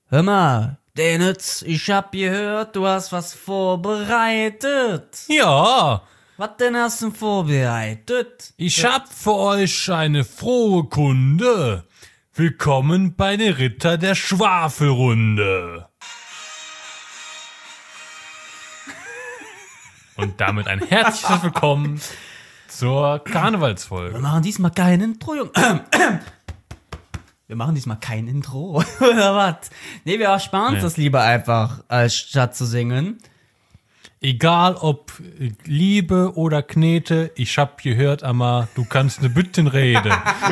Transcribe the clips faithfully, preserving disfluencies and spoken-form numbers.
Hör mal, Denitz, ich hab gehört, du hast was vorbereitet. Ja, Was denn hast du denn vorbereitet? ich hab für euch eine frohe Kunde. Willkommen bei den Ritter der Schwafelrunde. Und damit ein herzliches Willkommen zur Karnevalsfolge. Wir machen diesmal kein Intro, Junge. Wir machen diesmal kein Intro, oder was? Nee, wir ersparen uns Nee. das lieber einfach, als statt zu singen. Egal ob Liebe oder Knete, ich hab gehört, Amma, du kannst ne Bütten reden.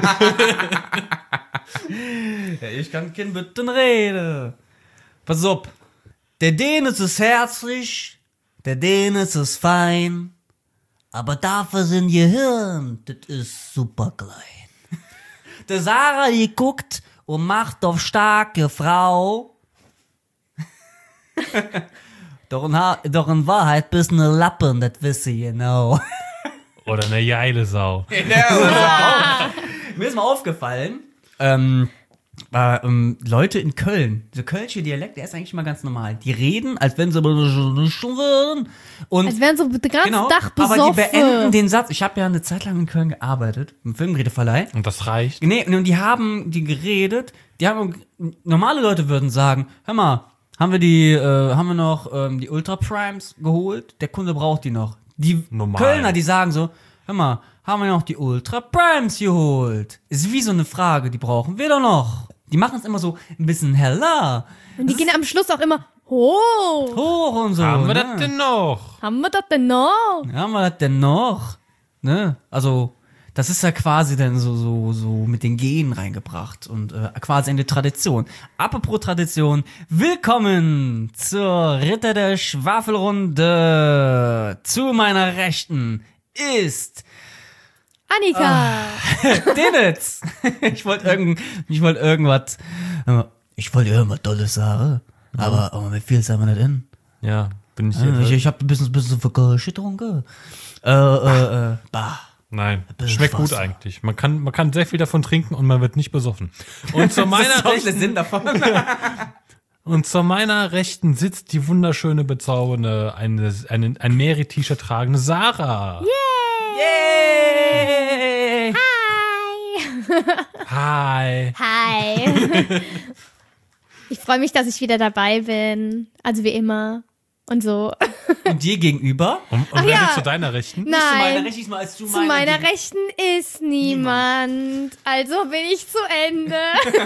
Ja, ich kann kein Bütten reden. Pass auf. Der Denis ist herzlich, der Denis ist fein, aber dafür sind Gehirn, das ist super klein. Der Sarah, die guckt und macht auf starke Frau. doch, in ha- doch in Wahrheit bist ne Lappen, das wisse ich genau. Oder eine geile Sau. Mir ist mal aufgefallen, ähm, äh, ähm, Leute in Köln, der kölsche Dialekt, der ist eigentlich mal ganz normal. Die reden, als wenn sie schon würden. Und Als wären so den ganzen genau, Tag aber besoffen. die beenden den Satz. Ich habe ja eine Zeit lang in Köln gearbeitet, im Filmredeverleih. Und das reicht. Nee, und die haben die geredet, die haben, normale Leute würden sagen, hör mal, haben wir die, äh, haben wir noch ähm, die Ultra Primes geholt? Der Kunde braucht die noch. Die Normal. Kölner, die sagen so, hör mal, haben wir noch die Ultra Primes geholt? Ist wie so eine Frage, die brauchen wir doch noch. Die machen es immer so ein bisschen heller. Und die gehen am Schluss auch immer hoch. Hoch und so. Haben wir ne? das denn noch? Haben wir das denn noch? Ja, haben wir das denn noch? Ne? Also, das ist ja quasi dann so, so, so mit den Genen reingebracht und äh, quasi eine Tradition. Apropos Tradition, willkommen zur Ritter der Schwafelrunde. Zu meiner Rechten ist Annika. Denitz. Ich wollte irgend, ich wollte irgendwas, ich wollte irgendwas Tolles sagen, aber, aber mir fiel es einfach nicht in. Ja, bin ich Ich, hier. ich hab ein bisschen, bisschen für Kölsch getrunken. Äh, äh, äh, bah. Nein, bisschen schmeckt gut Wasser. eigentlich. Man kann, man kann sehr viel davon trinken und man wird nicht besoffen. Und zu meiner Rechten, Sinn davon. und zu meiner Rechten sitzt die wunderschöne, bezaubernde, eine, eine, ein Merit-T-Shirt tragende Sarah. Yay! Hi. Hi. Hi. Ich freue mich, dass ich wieder dabei bin. Also wie immer. Und so. Und dir gegenüber? Und, und wer ja. sitzt zu deiner Rechten? Nicht zu meiner Nein. Rechten, mal als zu, Zu meiner. meiner Gegen- Rechten ist niemand. Also bin ich zu Ende.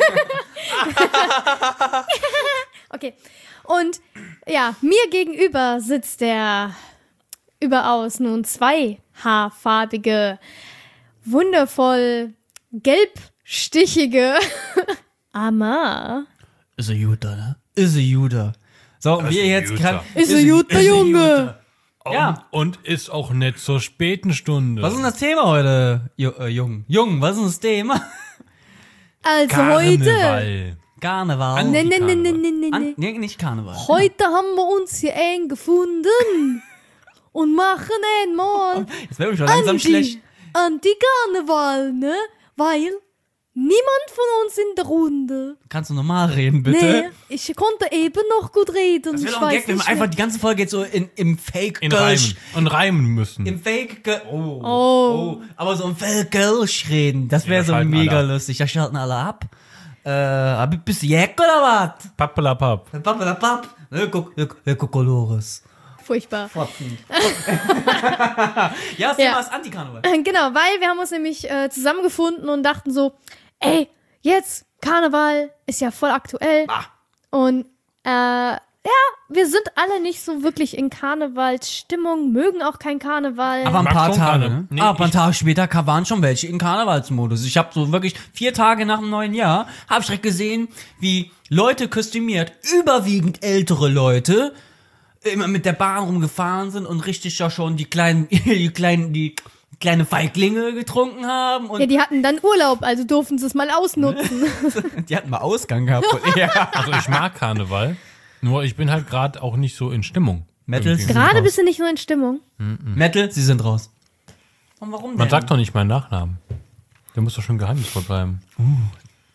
Okay. Und ja, mir gegenüber sitzt der überaus nun zweihaarfarbige, wundervoll gelbstichige Amar. Ist er Juda, ne? Ist er Juda. So, und Ist wir ein jetzt Juda. kann. Ist er Juda, ist er Junge? Juda. Und, Ja. und ist auch nett zur späten Stunde. Was ist denn das Thema heute, Ju- äh, Jung? Jung, was ist denn das Thema? Also heute. Karneval. Karneval. Nee, nee, nee, nee, nee, nee, An, nee. nee, nicht Karneval. Heute haben wir uns hier eng gefunden und machen einmal Jetzt werden wir schon langsam schlecht. Anti-Karneval, ne? Weil niemand von uns in der Runde. Kannst du normal reden, bitte? Nee, ich konnte eben noch gut reden. Das Ich wäre doch ein weiß Gag, wenn wir nicht einfach mehr. die ganze Folge jetzt so in, im fake In Kölsch, Reimen. Und reimen müssen. im fake Kölsch, oh, Oh. oh, aber so im fake Kölsch reden, das wäre Ja, so schalten mega alle ab. lustig. Da schalten alle ab. Äh, aber bist du Jack oder was? Pappelapapp. Pappelapapp. Ne, guck, guck, guck, Colores. Furchtbar. Fotzen. Ja, das Ja. Thema ist Anti-Karneval. Genau, weil wir haben uns nämlich äh, zusammengefunden und dachten so, ey, jetzt Karneval ist ja voll aktuell. Ah. Und äh, ja, wir sind alle nicht so wirklich in Karnevalsstimmung, mögen auch kein Karneval. Aber ein Mag paar schon Tage, Karne- ne? Nee, aber ein ich- Tag später ka- waren schon welche in Karnevalsmodus. Ich habe so wirklich vier Tage nach dem neuen Jahr, habe ich direkt gesehen, wie Leute kostümiert, überwiegend ältere Leute, immer mit der Bahn rumgefahren sind und richtig ja schon die kleinen, die kleinen, die kleine Feiglinge getrunken haben und ja, die hatten dann Urlaub, also durften sie es mal ausnutzen. die hatten mal Ausgang gehabt. ja. Also ich mag Karneval, nur ich bin halt gerade auch nicht so in Stimmung. Metals? Irgendwie. Gerade bist du nicht so in Stimmung. Metal, sie sind raus. Und warum denn? Man sagt doch nicht meinen Nachnamen. Der muss doch schon geheimnisvoll bleiben.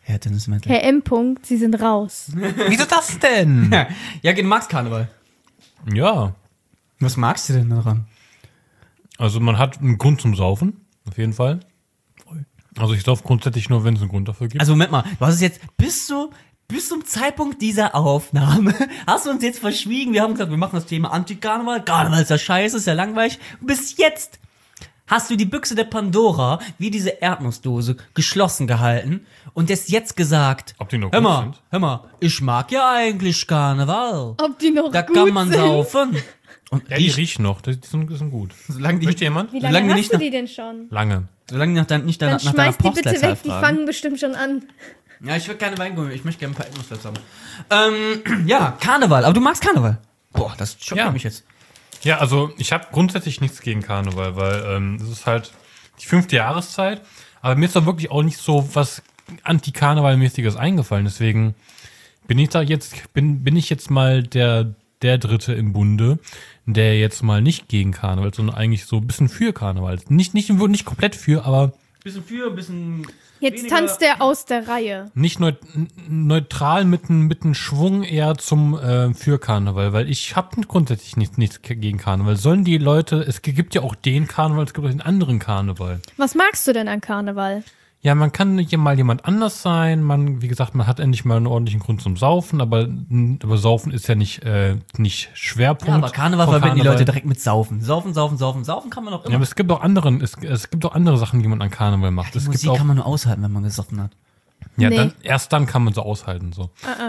Herr Dennis Mettler. Herr M. -Punkt, Sie sind raus. Wieso das denn? Ja, du magst Karneval. Ja. Was magst du denn daran? Also man hat einen Grund zum Saufen, auf jeden Fall. Also ich sauf grundsätzlich nur, wenn es einen Grund dafür gibt. Also Moment mal, du hast es jetzt bis zu bis zum Zeitpunkt dieser Aufnahme hast du uns jetzt verschwiegen. Wir haben gesagt, wir machen das Thema Anti-Karneval. Karneval ist ja scheiße, ist ja langweilig. Und bis jetzt hast du die Büchse der Pandora, wie diese Erdnussdose, geschlossen gehalten und es jetzt gesagt, Ob die noch hör gut mal, sind? hör mal, ich mag ja eigentlich Karneval. Ob die noch Da gut kann man sind? saufen. Und ja, die riech, riechen noch, die sind, die sind gut. solange die, Möchte jemand? Wie Solange lange die hast nicht du nach- die denn schon? Lange. solange die nach dein, nicht Dann deiner, nach deiner schmeiß die bitte Postleitzahl weg, die fragen. fangen bestimmt schon an. Ja, ich will keine Weingummi, ich möchte gerne ein paar Erdnussfläche haben. Ähm, ja, Karneval, aber du magst Karneval. Boah, das schockiert Ja. mich jetzt. Ja, also ich habe grundsätzlich nichts gegen Karneval, weil ähm, es ist halt die fünfte Jahreszeit. Aber mir ist da wirklich auch nicht so was Anti-Karneval-mäßiges eingefallen. Deswegen bin ich da jetzt, bin, bin ich jetzt mal der, der Dritte im Bunde, der jetzt mal nicht gegen Karneval, sondern eigentlich so ein bisschen für Karneval. Nicht, nicht, nicht komplett für, aber Bisschen für, bisschen. Jetzt weniger- tanzt der aus der Reihe. nicht neut neutral mit einem mit einem Schwung eher zum äh, für Karneval, weil ich habe grundsätzlich nichts, nichts gegen Karneval. Sollen die Leute, es gibt ja auch den Karneval, es gibt auch den anderen Karneval. Was magst du denn an Karneval? Ja, man kann hier mal jemand anders sein. Man, wie gesagt, man hat endlich mal einen ordentlichen Grund zum Saufen, aber, aber Saufen ist ja nicht, äh, nicht Schwerpunkt. Ja, aber Karneval von verbinden die Karneval. Leute direkt mit Saufen. Saufen, saufen, saufen, saufen kann man doch Ja, immer. aber es gibt auch anderen, es, es gibt auch andere Sachen, die man an Karneval macht. die es gibt Musik auch, kann man nur aushalten, wenn man gesoffen hat. ja, Nee. dann, erst dann kann man so aushalten, so.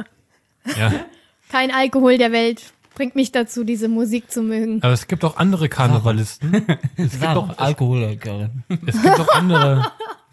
Ja. Kein Alkohol der Welt bringt mich dazu, diese Musik zu mögen. Aber es gibt auch andere Karnevalisten. Es gibt auch, Alkoholikerin. es gibt auch andere,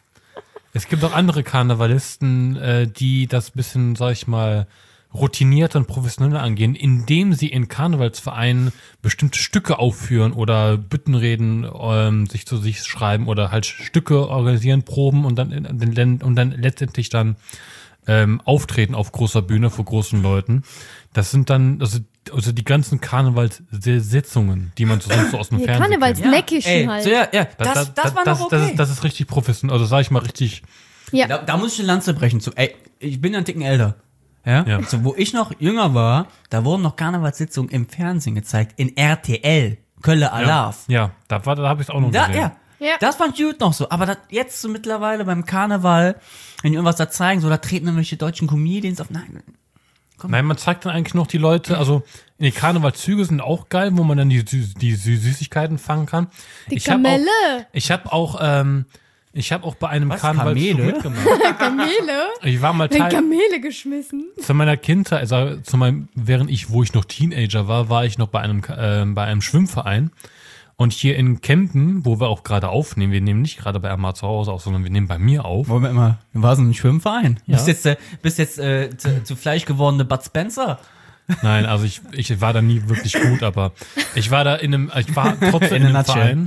es gibt auch andere Karnevalisten, äh, die das bisschen, sag ich mal, routinierter und professioneller angehen, indem sie in Karnevalsvereinen bestimmte Stücke aufführen oder Büttenreden ähm, sich zu sich schreiben oder halt Stücke organisieren, proben und dann, in, in, und dann letztendlich dann ähm, auftreten auf großer Bühne vor großen Leuten. Das sind dann, also, also die ganzen Karnevalssitzungen, die man so sonst so aus dem Die Fernsehen kennt. Karnevalsneckischen Ey, halt. so, ja, ja, das, das, war das, noch okay. das, ist, das ist richtig professionell, also sag ich mal richtig. Ja. Da, da muss ich eine Lanze brechen zu. Ey, ich bin ja einen Ticken älter. Ja? Ja. So, wo ich noch jünger war, da wurden noch Karnevalssitzungen im Fernsehen gezeigt, in R T L, Kölle Alarv. Ja, da, war- da habe ich es auch noch Da, gesehen. ja. Ja. Das fand ich gut noch so. Aber das, jetzt so mittlerweile beim Karneval, wenn die irgendwas da zeigen, so da treten irgendwelche deutschen Comedians auf. Nein. Nein, man zeigt dann eigentlich noch die Leute, also die Karnevalszüge sind auch geil, wo man dann die, Sü- die Sü- Süßigkeiten fangen kann. Die ich hab auch, Kamelle. ich habe auch, ähm, ich habe auch bei einem Was, Karnevalszug Kamele? mitgemacht. Kamele? Ich war mal Eine Teil Kamele geschmissen. zu meiner Kindheit, also zu meinem, während ich, wo ich noch Teenager war, war ich noch bei einem, äh, bei einem Schwimmverein. Und hier in Kempen, wo wir auch gerade aufnehmen, wir nehmen nicht gerade bei Amar zu Hause auf, sondern wir nehmen bei mir auf. Moment mal, du warst in einem Schwimmverein. Ja. Bist jetzt, äh, bist jetzt äh, zu, zu Fleisch gewordene Bud Spencer. Nein, also ich, ich war da nie wirklich gut, aber ich war da in einem, ich war trotzdem in, In a einem Verein.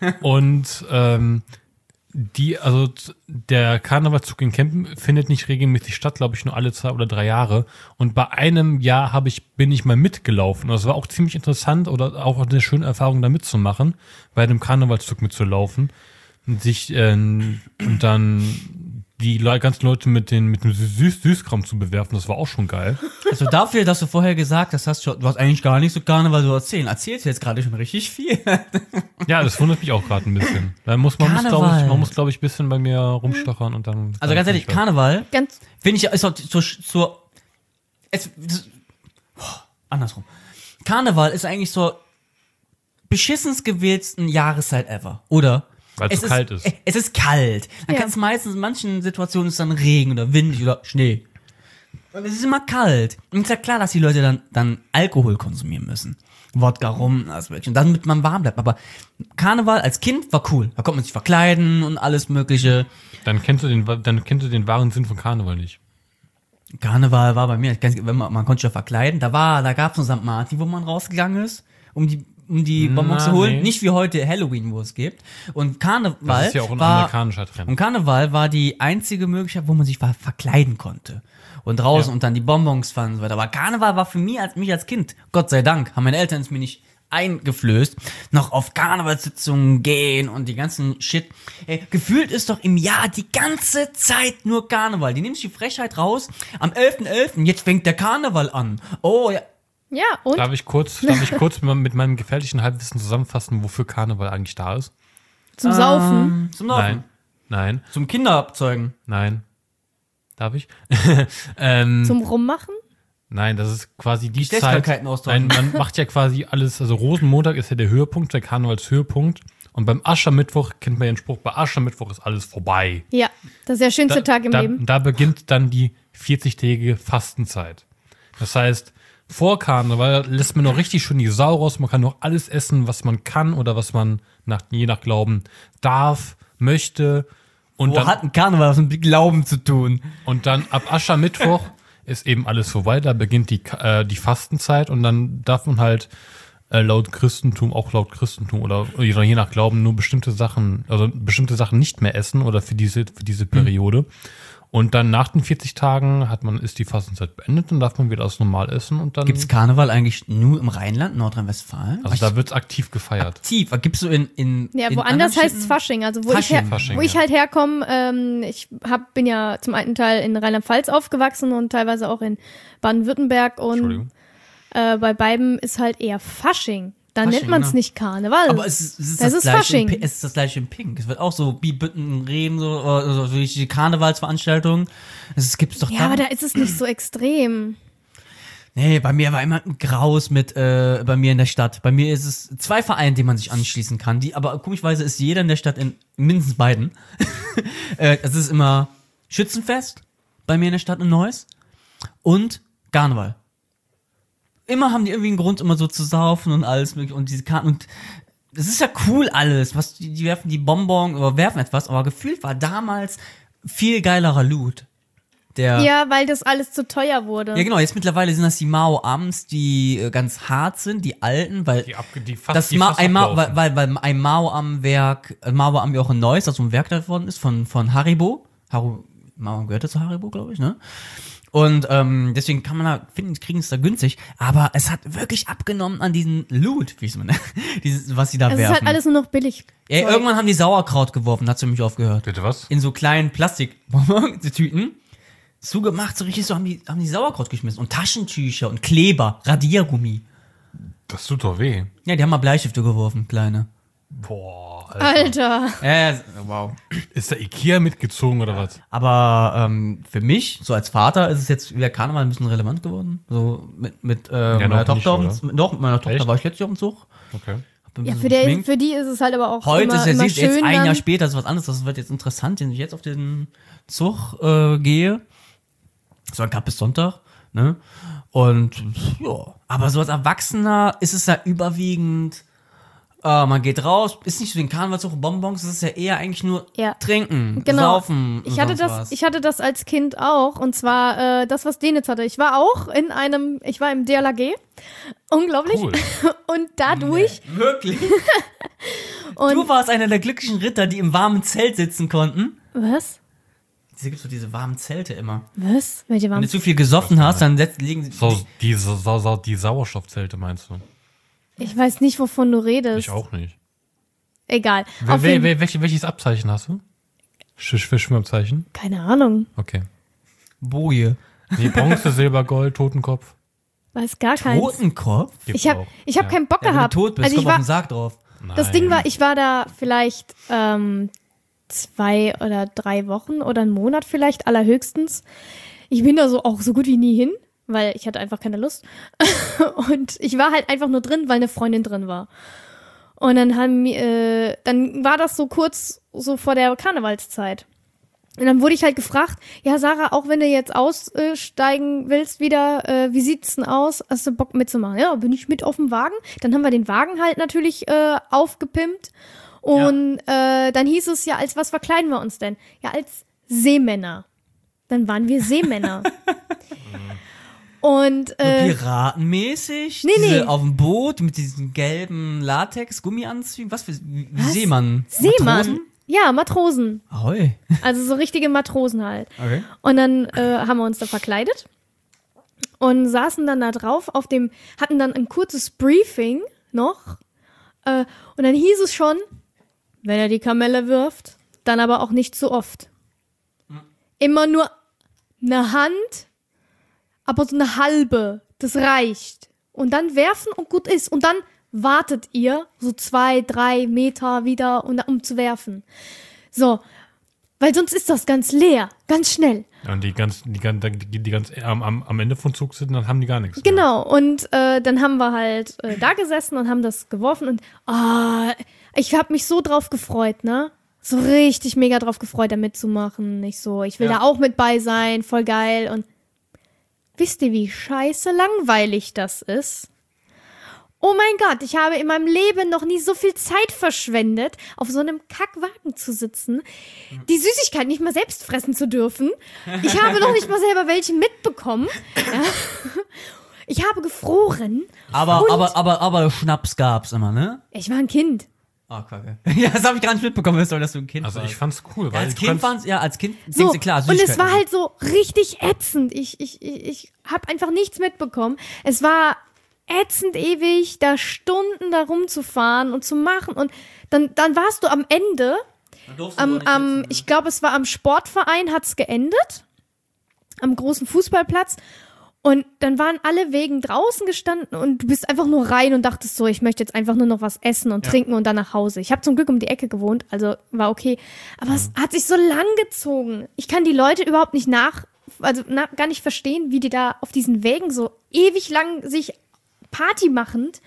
Und ähm, die, also z- der Karnevalszug in Kempen findet nicht regelmäßig statt, glaube ich, nur alle zwei oder drei Jahre. Und bei einem Jahr habe ich, bin ich mal mitgelaufen. Und das war auch ziemlich interessant oder auch eine schöne Erfahrung, da mitzumachen, bei einem Karnevalszug mitzulaufen. Und sich äh, und dann die Le ganzen Leute mit, den, mit dem Süß Süßkram zu bewerfen, das war auch schon geil. Also dafür, dass du vorher gesagt hast, hast du, du hast eigentlich gar nicht so Karneval so erzählen. Erzählst du jetzt gerade schon richtig viel. Ja, das wundert mich auch gerade ein bisschen. Da muss man, muss, glaub Karneval. ich, man muss, glaube ich, ein bisschen bei mir rumstochern und dann. Also ganz ehrlich, Karneval, Ganz. finde ich, ist auch zur, zur es, das, oh, andersrum. Karneval ist eigentlich so beschissens gewählten Jahreszeit ever, oder? Weil es so kalt ist. Es ist kalt. Dann Ja. kann es meistens, in manchen Situationen ist dann Regen oder windig oder Schnee. Und es ist immer kalt. Und ist ja klar, dass die Leute dann, dann Alkohol konsumieren müssen. Wodka, Rum, alles mögliche. Und damit man warm bleibt. Aber Karneval als Kind war cool. Da konnte man sich verkleiden und alles mögliche. Dann kennst du den, dann kennst du den wahren Sinn von Karneval nicht. Karneval war bei mir, ich weiß, wenn man, man konnte sich ja verkleiden. Da war, da gab's noch Sankt Martin, wo man rausgegangen ist, um die, um die Bonbons Na, zu holen. nee. Nicht wie heute Halloween, wo es gibt. Und Karneval Das ist ja auch ein war, amerikanischer Trend. und Karneval war die einzige Möglichkeit, wo man sich ver verkleiden konnte. Und draußen Ja. und dann die Bonbons fanden und so weiter. Aber Karneval war für mich als, mich als Kind, Gott sei Dank, haben meine Eltern es mir nicht eingeflößt, noch auf Karnevalssitzungen gehen und die ganzen Shit. Ey, gefühlt ist doch im Jahr die ganze Zeit nur Karneval. Die nehmen sich die Frechheit raus. Am elften elften jetzt fängt der Karneval an. Oh ja. Ja, und? Darf ich kurz, darf ich kurz mit meinem gefährlichen Halbwissen zusammenfassen, wofür Karneval eigentlich da ist? Zum Saufen? Ähm, zum Laufen. Nein. Nein. Zum Kinderabzeugen. Nein. Darf ich? ähm, Zum Rummachen? Nein, das ist quasi die Zeit. Geschlechtskrankheiten austauschen. Ein, man macht ja quasi alles, also Rosenmontag ist ja der Höhepunkt, der Karnevalshöhepunkt. Und beim Aschermittwoch kennt man ja den Spruch, bei Aschermittwoch ist alles vorbei. Ja, das ist der schönste Da, Tag im da, Leben. da beginnt dann die vierzigtägige Fastenzeit. Das heißt, vor Karneval lässt man noch richtig schön die Sau raus. Man kann noch alles essen, was man kann oder was man nach, je nach Glauben darf, möchte. Und Wo dann, hat ein Karneval was mit Glauben zu tun? und dann ab Aschermittwoch ist eben alles vorbei. Da beginnt die, äh, die Fastenzeit und dann darf man halt äh, laut Christentum, auch laut Christentum oder je je nach Glauben nur bestimmte Sachen, also bestimmte Sachen nicht mehr essen oder für diese, für diese Periode. Und dann nach den vierzig Tagen hat man, ist die Fastenzeit beendet und darf man wieder das normal essen und dann. Gibt's Karneval eigentlich nur im Rheinland, Nordrhein-Westfalen? Also da wird's aktiv gefeiert. Aktiv. Gibt's so in, in Ja, in woanders anderen heißt es Städten? Fasching. Also wo Fasching. ich, her Fasching, wo ich ja. halt herkomme, ähm, ich hab, bin ja zum einen Teil in Rheinland-Pfalz aufgewachsen und teilweise auch in Baden-Württemberg und Entschuldigung. äh, bei beiden ist halt eher Fasching. Da Fasching, nennt man es ne? nicht Karneval. Aber es ist, es ist Das das, ist gleiche Fasching. in, Pi- es ist das gleiche in Pink. Es wird auch so Bibütten, Reben, so, oder so die Karnevalsveranstaltungen. Es gibt's doch ja, da. aber da ist es nicht so extrem. Nee, bei mir war immer ein Graus mit, äh, bei mir in der Stadt. Bei mir ist es zwei Vereine, denen man sich anschließen kann. Die, aber komischweise ist jeder in der Stadt in mindestens beiden. äh, es ist immer Schützenfest bei mir in der Stadt in Neuss und Karneval. Immer haben die irgendwie einen Grund, immer so zu saufen und alles mögliche und diese Karten und es ist ja cool alles, was die, die werfen die Bonbon oder werfen etwas, aber gefühlt war damals viel geilerer Loot. Der Ja, weil das alles zu teuer wurde. ja, genau, jetzt mittlerweile sind das die Mao-Ams, die äh, ganz hart sind, die alten, weil Die, abge die fast, das die Ma fast ein Ma ablaufen. weil, weil, weil ein Mao-Am-Werk, ein Mao-Am ja auch in Neuss, also ein Werk davon ist, von, von Haribo. Haru, Mao-Am gehörte zu Haribo, glaube ich, ne? Und ähm, deswegen kann man da, finden, kriegen es da günstig, aber es hat wirklich abgenommen an diesen Loot, wie ich es mal nenne, dieses, was sie da Es ist werfen. halt alles nur noch billig. Ey, Zeug. irgendwann haben die Sauerkraut geworfen, hat sie mich aufgehört. Bitte was? In so kleinen Plastiktüten. Zugemacht, so richtig so haben die, haben die Sauerkraut geschmissen. Und Taschentücher und Kleber, Radiergummi. Das tut doch weh. Ja, die haben mal Bleistifte geworfen, kleine. Boah, Alter. Alter. Ja, ja, wow. Ist der Ikea mitgezogen oder was? Aber ähm, für mich, so als Vater, ist es jetzt wieder Karneval ein bisschen relevant geworden. So mit, mit äh, noch meiner nicht, Tochter. oder? auf dem- doch, mit meiner Tochter Echt? war ich letztes Jahr auf dem Zug. Okay. Hab ein Ja, bisschen für, der, geschminkt. für die ist es halt aber auch Heute immer, ist ja immer jetzt schön ein Jahr dann, später, das ist was anderes. Das wird jetzt interessant, wenn ich jetzt auf den Zug äh, gehe. So ein bis Sonntag, ne? Und ja, aber so als Erwachsener ist es ja überwiegend, äh, man geht raus, ist nicht so den Karnevalszug Bonbons, es ist ja eher eigentlich nur Ja. trinken, Genau. saufen. und Ich hatte, sonst das, was. ich hatte das als Kind auch, und zwar äh, das, was Denitz hatte. Ich war auch in einem, ich war im D L R G, unglaublich, Cool. und dadurch, Wirklich? und, Du warst einer der glücklichen Ritter, die im warmen Zelt sitzen konnten. was? Es gibt so diese warmen Zelte immer. Was? Welche Wenn waren du zu viel gesoffen hast, dann setzt, legen sie. So, die, so, so, so, die Sauerstoffzelte meinst du? Ich weiß nicht, wovon du redest. Ich auch nicht. Egal. Wer, Auf wer, jeden, wer, welche, welches Abzeichen hast du? Sch- Sch- Schwimmabzeichen? keine Ahnung. Okay. Boje. Nee, Bronze, Silber, Gold, Totenkopf. Weiß gar keins. Totenkopf? Gibt's Ich habe auch. ich hab Ja. keinen Bock Ja, wenn du gehabt. tot bist, also ich komm auf war, den Sarg drauf. das Nein. Ding war, ich war da vielleicht ähm, zwei oder drei Wochen oder einen Monat vielleicht, allerhöchstens. Ich bin da so auch so gut wie nie hin, weil ich hatte einfach keine Lust. Und ich war halt einfach nur drin, weil eine Freundin drin war. Und dann haben äh, dann war das so kurz so vor der Karnevalszeit. Und dann wurde ich halt gefragt, ja Sarah, auch wenn du jetzt aussteigen willst wieder, äh, wie sieht's denn aus? Hast du Bock mitzumachen? Ja, bin ich mit auf dem Wagen. Dann haben wir den Wagen halt natürlich äh, aufgepimpt. Und äh, dann hieß es ja, als was verkleiden wir uns denn? Ja, als Seemänner. Dann waren wir Seemänner. Und So äh, piratenmäßig? nee, diese nee. Auf dem Boot mit diesen gelben Latex-Gummianzügen? Was für wie Was? Seemann? Seemann. Matrosen? Ja, Matrosen. Ahoi. Also so richtige Matrosen halt. Okay. Und dann äh, haben wir uns da verkleidet und saßen dann da drauf auf dem, hatten dann ein kurzes Briefing, noch. Äh, und dann hieß es schon, wenn er die Kamelle wirft, dann aber auch nicht zu oft. Immer nur eine Hand, aber so eine halbe, das reicht. Und dann werfen und gut ist. Und dann wartet ihr so zwei, drei Meter wieder, um zu werfen. So, weil sonst ist das ganz leer, ganz schnell. Ja, und die ganz, die, die, die ganz am, am, am Ende von Zug sind, dann haben die gar nichts mehr. Genau, und äh, dann haben wir halt äh, da gesessen und haben das geworfen und oh, ich habe mich so drauf gefreut, ne? So richtig mega drauf gefreut, da mitzumachen. Ich so, ich will Ja. da auch mit bei sein, voll geil. Und wisst ihr, wie scheiße langweilig das ist? Oh mein Gott, ich habe in meinem Leben noch nie so viel Zeit verschwendet, auf so einem Kackwagen zu sitzen, die Süßigkeit nicht mal selbst fressen zu dürfen. Ich habe noch nicht mal selber welche mitbekommen. Ja. Ich habe gefroren. Aber, und aber, aber, aber Schnaps gab's immer, ne? ich war ein Kind. Ah, kacke. Ja, das habe ich gar nicht mitbekommen, dass du ein Kind Also warst. ich fand's cool, Ja, weil als du Kind kannst- waren's, ja, als Kind So, denkst du, klar, und es Süßigkeiten. war halt so richtig ätzend. Ich, ich, ich, ich habe einfach nichts mitbekommen. Es war ätzend ewig, da Stunden da rumzufahren und zu machen. Und dann, dann warst du am Ende, am, am, ich glaube, es war am Sportverein, hat's geendet, am großen Fußballplatz. Und dann waren alle Wegen draußen gestanden und du bist einfach nur rein und dachtest so, ich möchte jetzt einfach nur noch was essen und Ja. trinken und dann nach Hause. Ich habe zum Glück um die Ecke gewohnt, also war okay. Aber es hat sich so lang gezogen. Ich kann die Leute überhaupt nicht nach, also na, gar nicht verstehen, wie die da auf diesen Wegen so ewig lang sich Party machend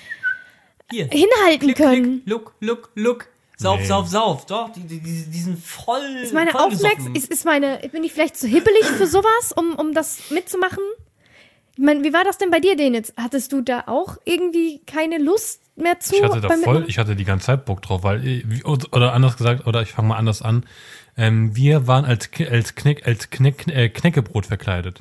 Hier. hinhalten Klick, können. klick, look, look, look. Sauf, Nee. sauf, sauf. Doch, die, die, die, die sind voll. Ist meine voll Aufmerksamkeit, gesoffen. ist, ist meine, bin ich vielleicht zu hibbelig für sowas, um, um das mitzumachen? Ich meine, wie war das denn bei dir, Denitz? Hattest du da auch irgendwie keine Lust mehr zu? Ich hatte da beim voll, Mitmachen? ich hatte die ganze Zeit Bock drauf, weil, äh, wie- oder anders gesagt, oder ich fange mal anders an, ähm, wir waren als, Ki- als, Kneck, als Kneck, äh, Knäckebrot verkleidet.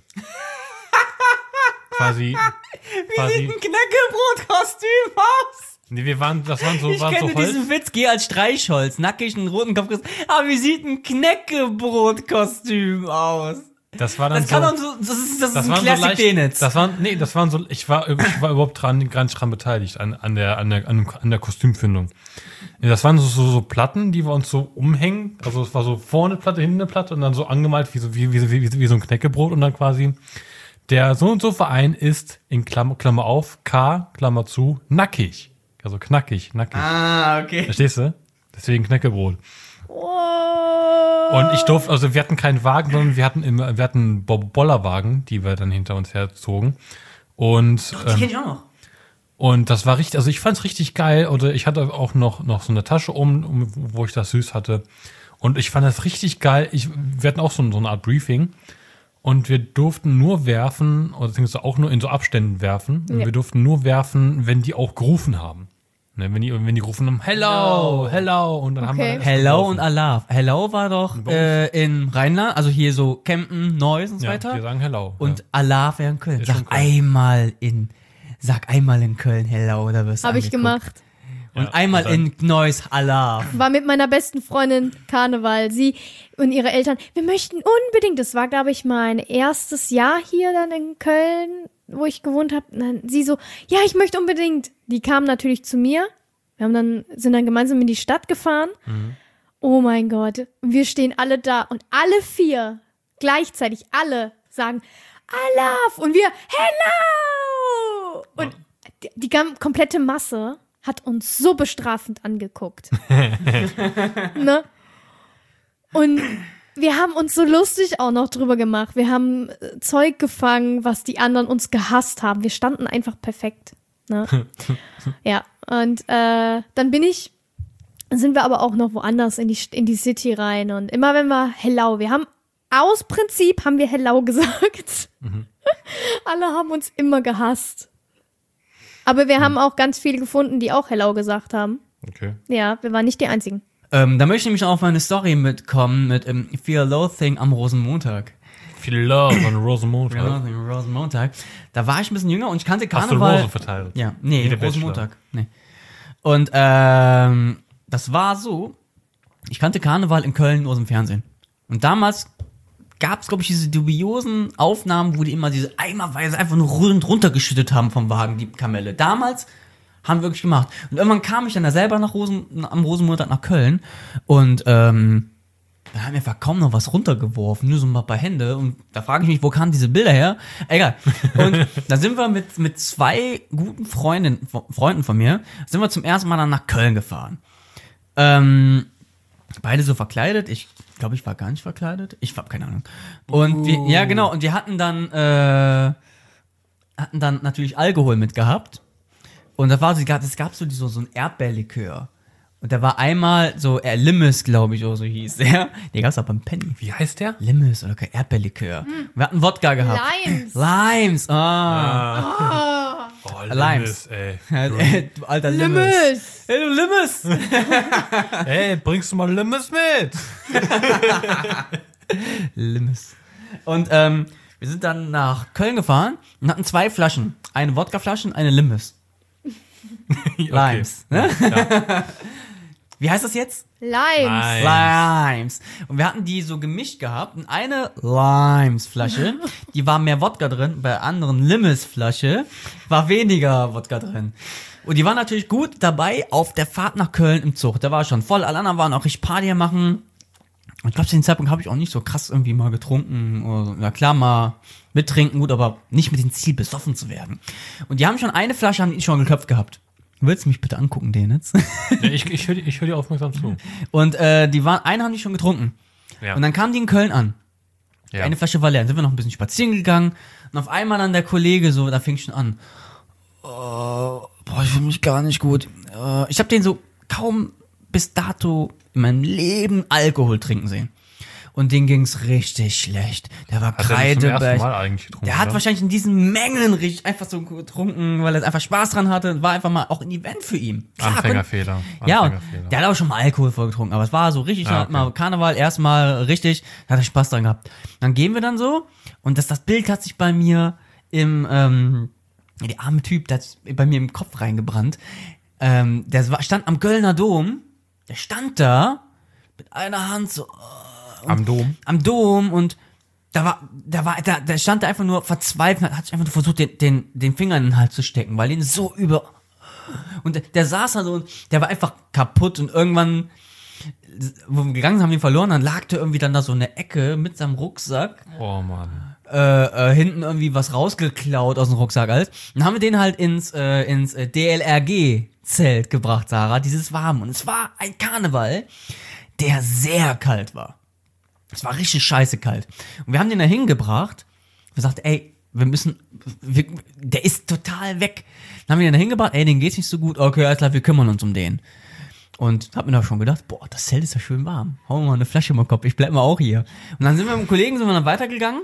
quasi, quasi, Ein Knäckebrot-Kostüm aus. nee, wir waren, das waren so, Ich waren kenne so Holz. diesen Witz, geh als Streichholz, nackig einen roten Kopf. Aber wie sieht ein Knäckebrot-Kostüm aus? Das war dann Das kann so, doch so, das ist, das ist das ein waren so Classic leicht, Denitz. das waren, nee, das waren so, ich war, ich war überhaupt dran, gar nicht dran beteiligt, an, an der, an der, an, dem- an der Kostümfindung. Ja, das waren so, so, so Platten, die wir uns so umhängen, also es war so vorne eine Platte, hinten eine Platte und dann so angemalt wie so, wie, wie, wie, wie so ein Knäckebrot und dann quasi, der so und so Verein ist, in Klammer, Klammer auf, K, Klammer zu, nackig. Also knackig, nackig. Ah, okay. Verstehst du? Deswegen Knäckebrot. Oh. Und ich durfte, also wir hatten keinen Wagen, sondern wir hatten immer, wir hatten Bo- Bollerwagen, die wir dann hinter uns herzogen. Und, Die ähm, kenne ich auch noch. und das war richtig, also ich fand's richtig geil. Oder ich hatte auch noch, noch so eine Tasche um, um, wo ich das süß hatte. Und ich fand das richtig geil. Ich, wir hatten auch so, so eine Art Briefing. Und wir durften nur werfen, oder beziehungsweise auch nur in so Abständen werfen. Und Ja. wir durften nur werfen, wenn die auch gerufen haben. Ne, wenn die, wenn die gerufen haben, hello, hello. Und dann haben Okay. wir das Hello geworfen. und Allah. Hello war doch Bei uns. äh, in Rheinland, also hier so Kempen, Neuss und so Ja, weiter. wir sagen hello. Und ja. Allah wäre in Köln. Ist schon Sag Köln. einmal in, sag einmal in Köln Hello, da wirst du Habe ich angeguckt. gemacht. Und Ja, einmal und dann- in Neuss Allah. War mit meiner besten Freundin Karneval. Sie und ihre Eltern, wir möchten unbedingt, das war, glaube ich, mein erstes Jahr hier dann in Köln, wo ich gewohnt habe. Sie so, ja, ich möchte unbedingt. Die kamen natürlich zu mir. Wir haben dann, sind dann gemeinsam in die Stadt gefahren. Oh mein Gott. Wir stehen alle da und alle vier gleichzeitig, alle sagen Alaf und wir Hello! Und die, die gam- komplette Masse hat uns so bestrafend angeguckt. Ne? Und wir haben uns so lustig auch noch drüber gemacht. Wir haben äh, Zeug gefangen, was die anderen uns gehasst haben. Wir standen einfach perfekt. Ne? Ja, und äh, dann bin ich, sind wir aber auch noch woanders in die, in die City rein. Und immer wenn wir Hello, wir haben aus Prinzip haben wir Hello gesagt. Alle haben uns immer gehasst. Aber wir haben auch ganz viele gefunden, die auch Hello gesagt haben. Okay. Ja, wir waren nicht die Einzigen. Ähm, da möchte ich nämlich auch auf meine Story mitkommen mit ähm, Fear Loathing am Rosenmontag. Viel Love an Rosenmontag. Fear Loathing am Rosenmontag. Da war ich ein bisschen jünger und ich kannte Hast du Karneval. Rosen verteilt? Ja, nee, Wie der Rosenmontag. Nee. Und ähm, das war so, ich kannte Karneval in Köln nur aus dem Fernsehen. Und damals gab es, glaube ich, diese dubiosen Aufnahmen, wo die immer diese eimerweise einfach nur rund runtergeschüttet haben vom Wagen, die Kamelle. Damals Haben wir wirklich gemacht. Und irgendwann kam ich dann da selber nach Rosen, am Rosenmontag nach Köln und ähm, dann haben wir einfach kaum noch was runtergeworfen, nur so ein paar Hände. Und da frage ich mich, wo kamen diese Bilder her? Egal. Und da sind wir mit, mit zwei guten Freundin, Freunden von mir, sind wir zum ersten Mal dann nach Köln gefahren. Ähm, beide so verkleidet. Ich glaube, ich war gar nicht verkleidet. Ich habe keine Ahnung. Und uh. wir, ja, genau. Und wir hatten dann, äh, hatten dann natürlich Alkohol mitgehabt. Und da war so, es gab so, so, so ein Erdbeerlikör. Und da war einmal so, er Limmes, glaube ich, oder so hieß der. Der gab's auch beim Penny. Wie heißt der? Limmes oder kein Erdbeerlikör. Hm. Wir hatten Wodka gehabt. Limes. Limes, ah. ah. Oh, oh Limes, ey. Du alter Limmes. Limmes. Hey, du Limmes. Hey, bringst du mal Limmes mit? Limmes. Und ähm, wir sind dann nach Köln gefahren und hatten zwei Flaschen. Eine Wodkaflasche und eine Limmes. Limes. Ne? Ja. Wie heißt das jetzt? Limes. Limes. Und wir hatten die so gemischt gehabt. Und eine Limes-Flasche, die war mehr Wodka drin. Bei der anderen Limmes-Flasche war weniger Wodka drin. Und die war natürlich gut dabei auf der Fahrt nach Köln im Zug. Da war schon voll. Alle anderen waren auch richtig Party machen. Und ich glaube, zu dem Zeitpunkt habe ich auch nicht so krass irgendwie mal getrunken. Oder, na klar, mal mittrinken, gut, aber nicht mit dem Ziel, besoffen zu werden. Und die haben schon eine Flasche, haben die schon geköpft gehabt. Willst du mich bitte angucken, den jetzt? Ja, ich ich höre ich hör dir aufmerksam zu. Und äh, die waren, eine haben die schon getrunken. Ja. Und dann kamen die in Köln an. Ja. Eine Flasche war leer. Dann sind wir noch ein bisschen spazieren gegangen. Und auf einmal dann der Kollege so, da fing schon an. Oh, boah, ich fühle mich gar nicht gut. Uh, ich habe den so kaum bis dato in meinem Leben Alkohol trinken sehen. Und denen ging's richtig schlecht. Der war kreidebleich. Der hat oder? wahrscheinlich in diesen Mengen richtig einfach so getrunken, weil er einfach Spaß dran hatte. War einfach mal auch ein Event für ihn. Klar, Anfängerfehler. Ja, Anfängerfehler. Und der hat auch schon mal Alkohol vorgetrunken. Aber es war so richtig, ah, okay. mal Karneval, erstmal richtig, da hat er Spaß dran gehabt. Dann gehen wir dann so und das, das Bild hat sich bei mir im, ähm, der arme Typ, der hat bei mir im Kopf reingebrannt. Ähm, der stand am Kölner Dom, der stand da mit einer Hand so, Und am Dom? Am Dom und da war, da war, da, der stand da einfach nur verzweifelt, hat sich einfach nur versucht, den, den, den Finger in den Hals zu stecken, weil ihn so über, und der, der saß da so und der war einfach kaputt und irgendwann, wo wir gegangen sind, haben wir ihn verloren, dann lag der irgendwie dann da so in der Ecke mit seinem Rucksack. Oh Mann. Äh, äh, hinten irgendwie was rausgeklaut aus dem Rucksack halt. Dann haben wir den halt ins, äh, ins äh, D L R G-Zelt gebracht, Sarah, dieses warm. Und es war ein Karneval, der sehr kalt war. Es war richtig scheiße kalt. Und wir haben den da hingebracht. Wir sagten, ey, wir müssen, wir, der ist total weg. Dann haben wir den da hingebracht, ey, denen geht's nicht so gut. Okay, alles klar, wir kümmern uns um den. Und hab mir da schon gedacht, boah, das Zelt ist ja schön warm. Hau mal eine Flasche im Kopf, ich bleib mal auch hier. Und dann sind wir mit dem Kollegen, sind wir dann weitergegangen.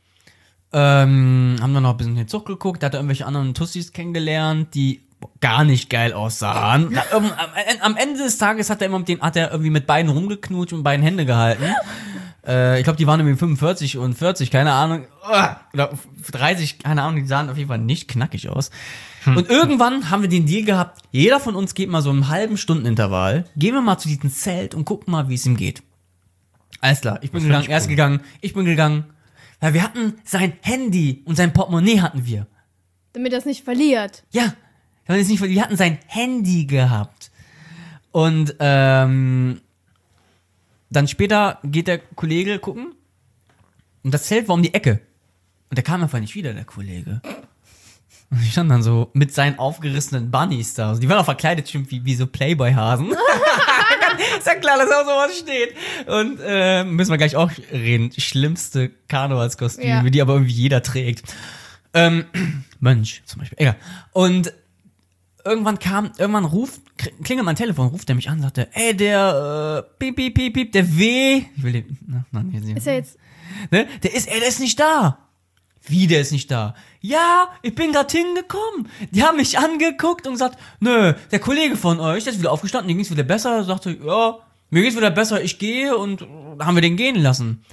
Ähm, haben dann noch ein bisschen den Zug geguckt, da hat er irgendwelche anderen Tussis kennengelernt, die gar nicht geil aussahen. Na, um, am, am Ende des Tages hat er immer mit den, hat er irgendwie mit beiden rumgeknutscht und beiden Hände gehalten. Äh, ich glaube, die waren irgendwie fünfundvierzig und vierzig, keine Ahnung. Oder dreißig, keine Ahnung, die sahen auf jeden Fall nicht knackig aus. Hm. Und irgendwann haben wir den Deal gehabt, jeder von uns geht mal so einen halben Stundenintervall, gehen wir mal zu diesem Zelt und gucken mal, wie es ihm geht. Alles klar, ich bin das gegangen, er ist gegangen, ich bin gegangen. Weil wir hatten sein Handy und sein Portemonnaie hatten wir. Damit er es nicht verliert. Ja, damit es nicht verliert. Wir hatten sein Handy gehabt. Und ähm, dann später geht der Kollege gucken und das Zelt war um die Ecke. Und der kam einfach nicht wieder, der Kollege. Und ich stand dann so mit seinen aufgerissenen Bunnies da. Also die waren auch verkleidet schon wie, wie so Playboy-Hasen. Ist ja klar, dass auch sowas steht. Und äh, müssen wir gleich auch reden. Schlimmste Karnevalskostüme, ja. Die aber irgendwie jeder trägt. Ähm, Mönch zum Beispiel. Egal. Und irgendwann kam, irgendwann ruft, klingelt mein Telefon, ruft er mich an, sagt er, ey, der, äh, piep, piep, piep, piep, der W. Ich will den, na, nein, hier ist er jetzt? Ne? Der ist, ey, der ist nicht da. Wie, der ist nicht da? Ja, ich bin gerade hingekommen. Die haben mich angeguckt und gesagt, nö, der Kollege von euch, der ist wieder aufgestanden, dem ging's wieder besser, sagte, ja, mir geht's wieder besser, ich gehe und haben wir den gehen lassen.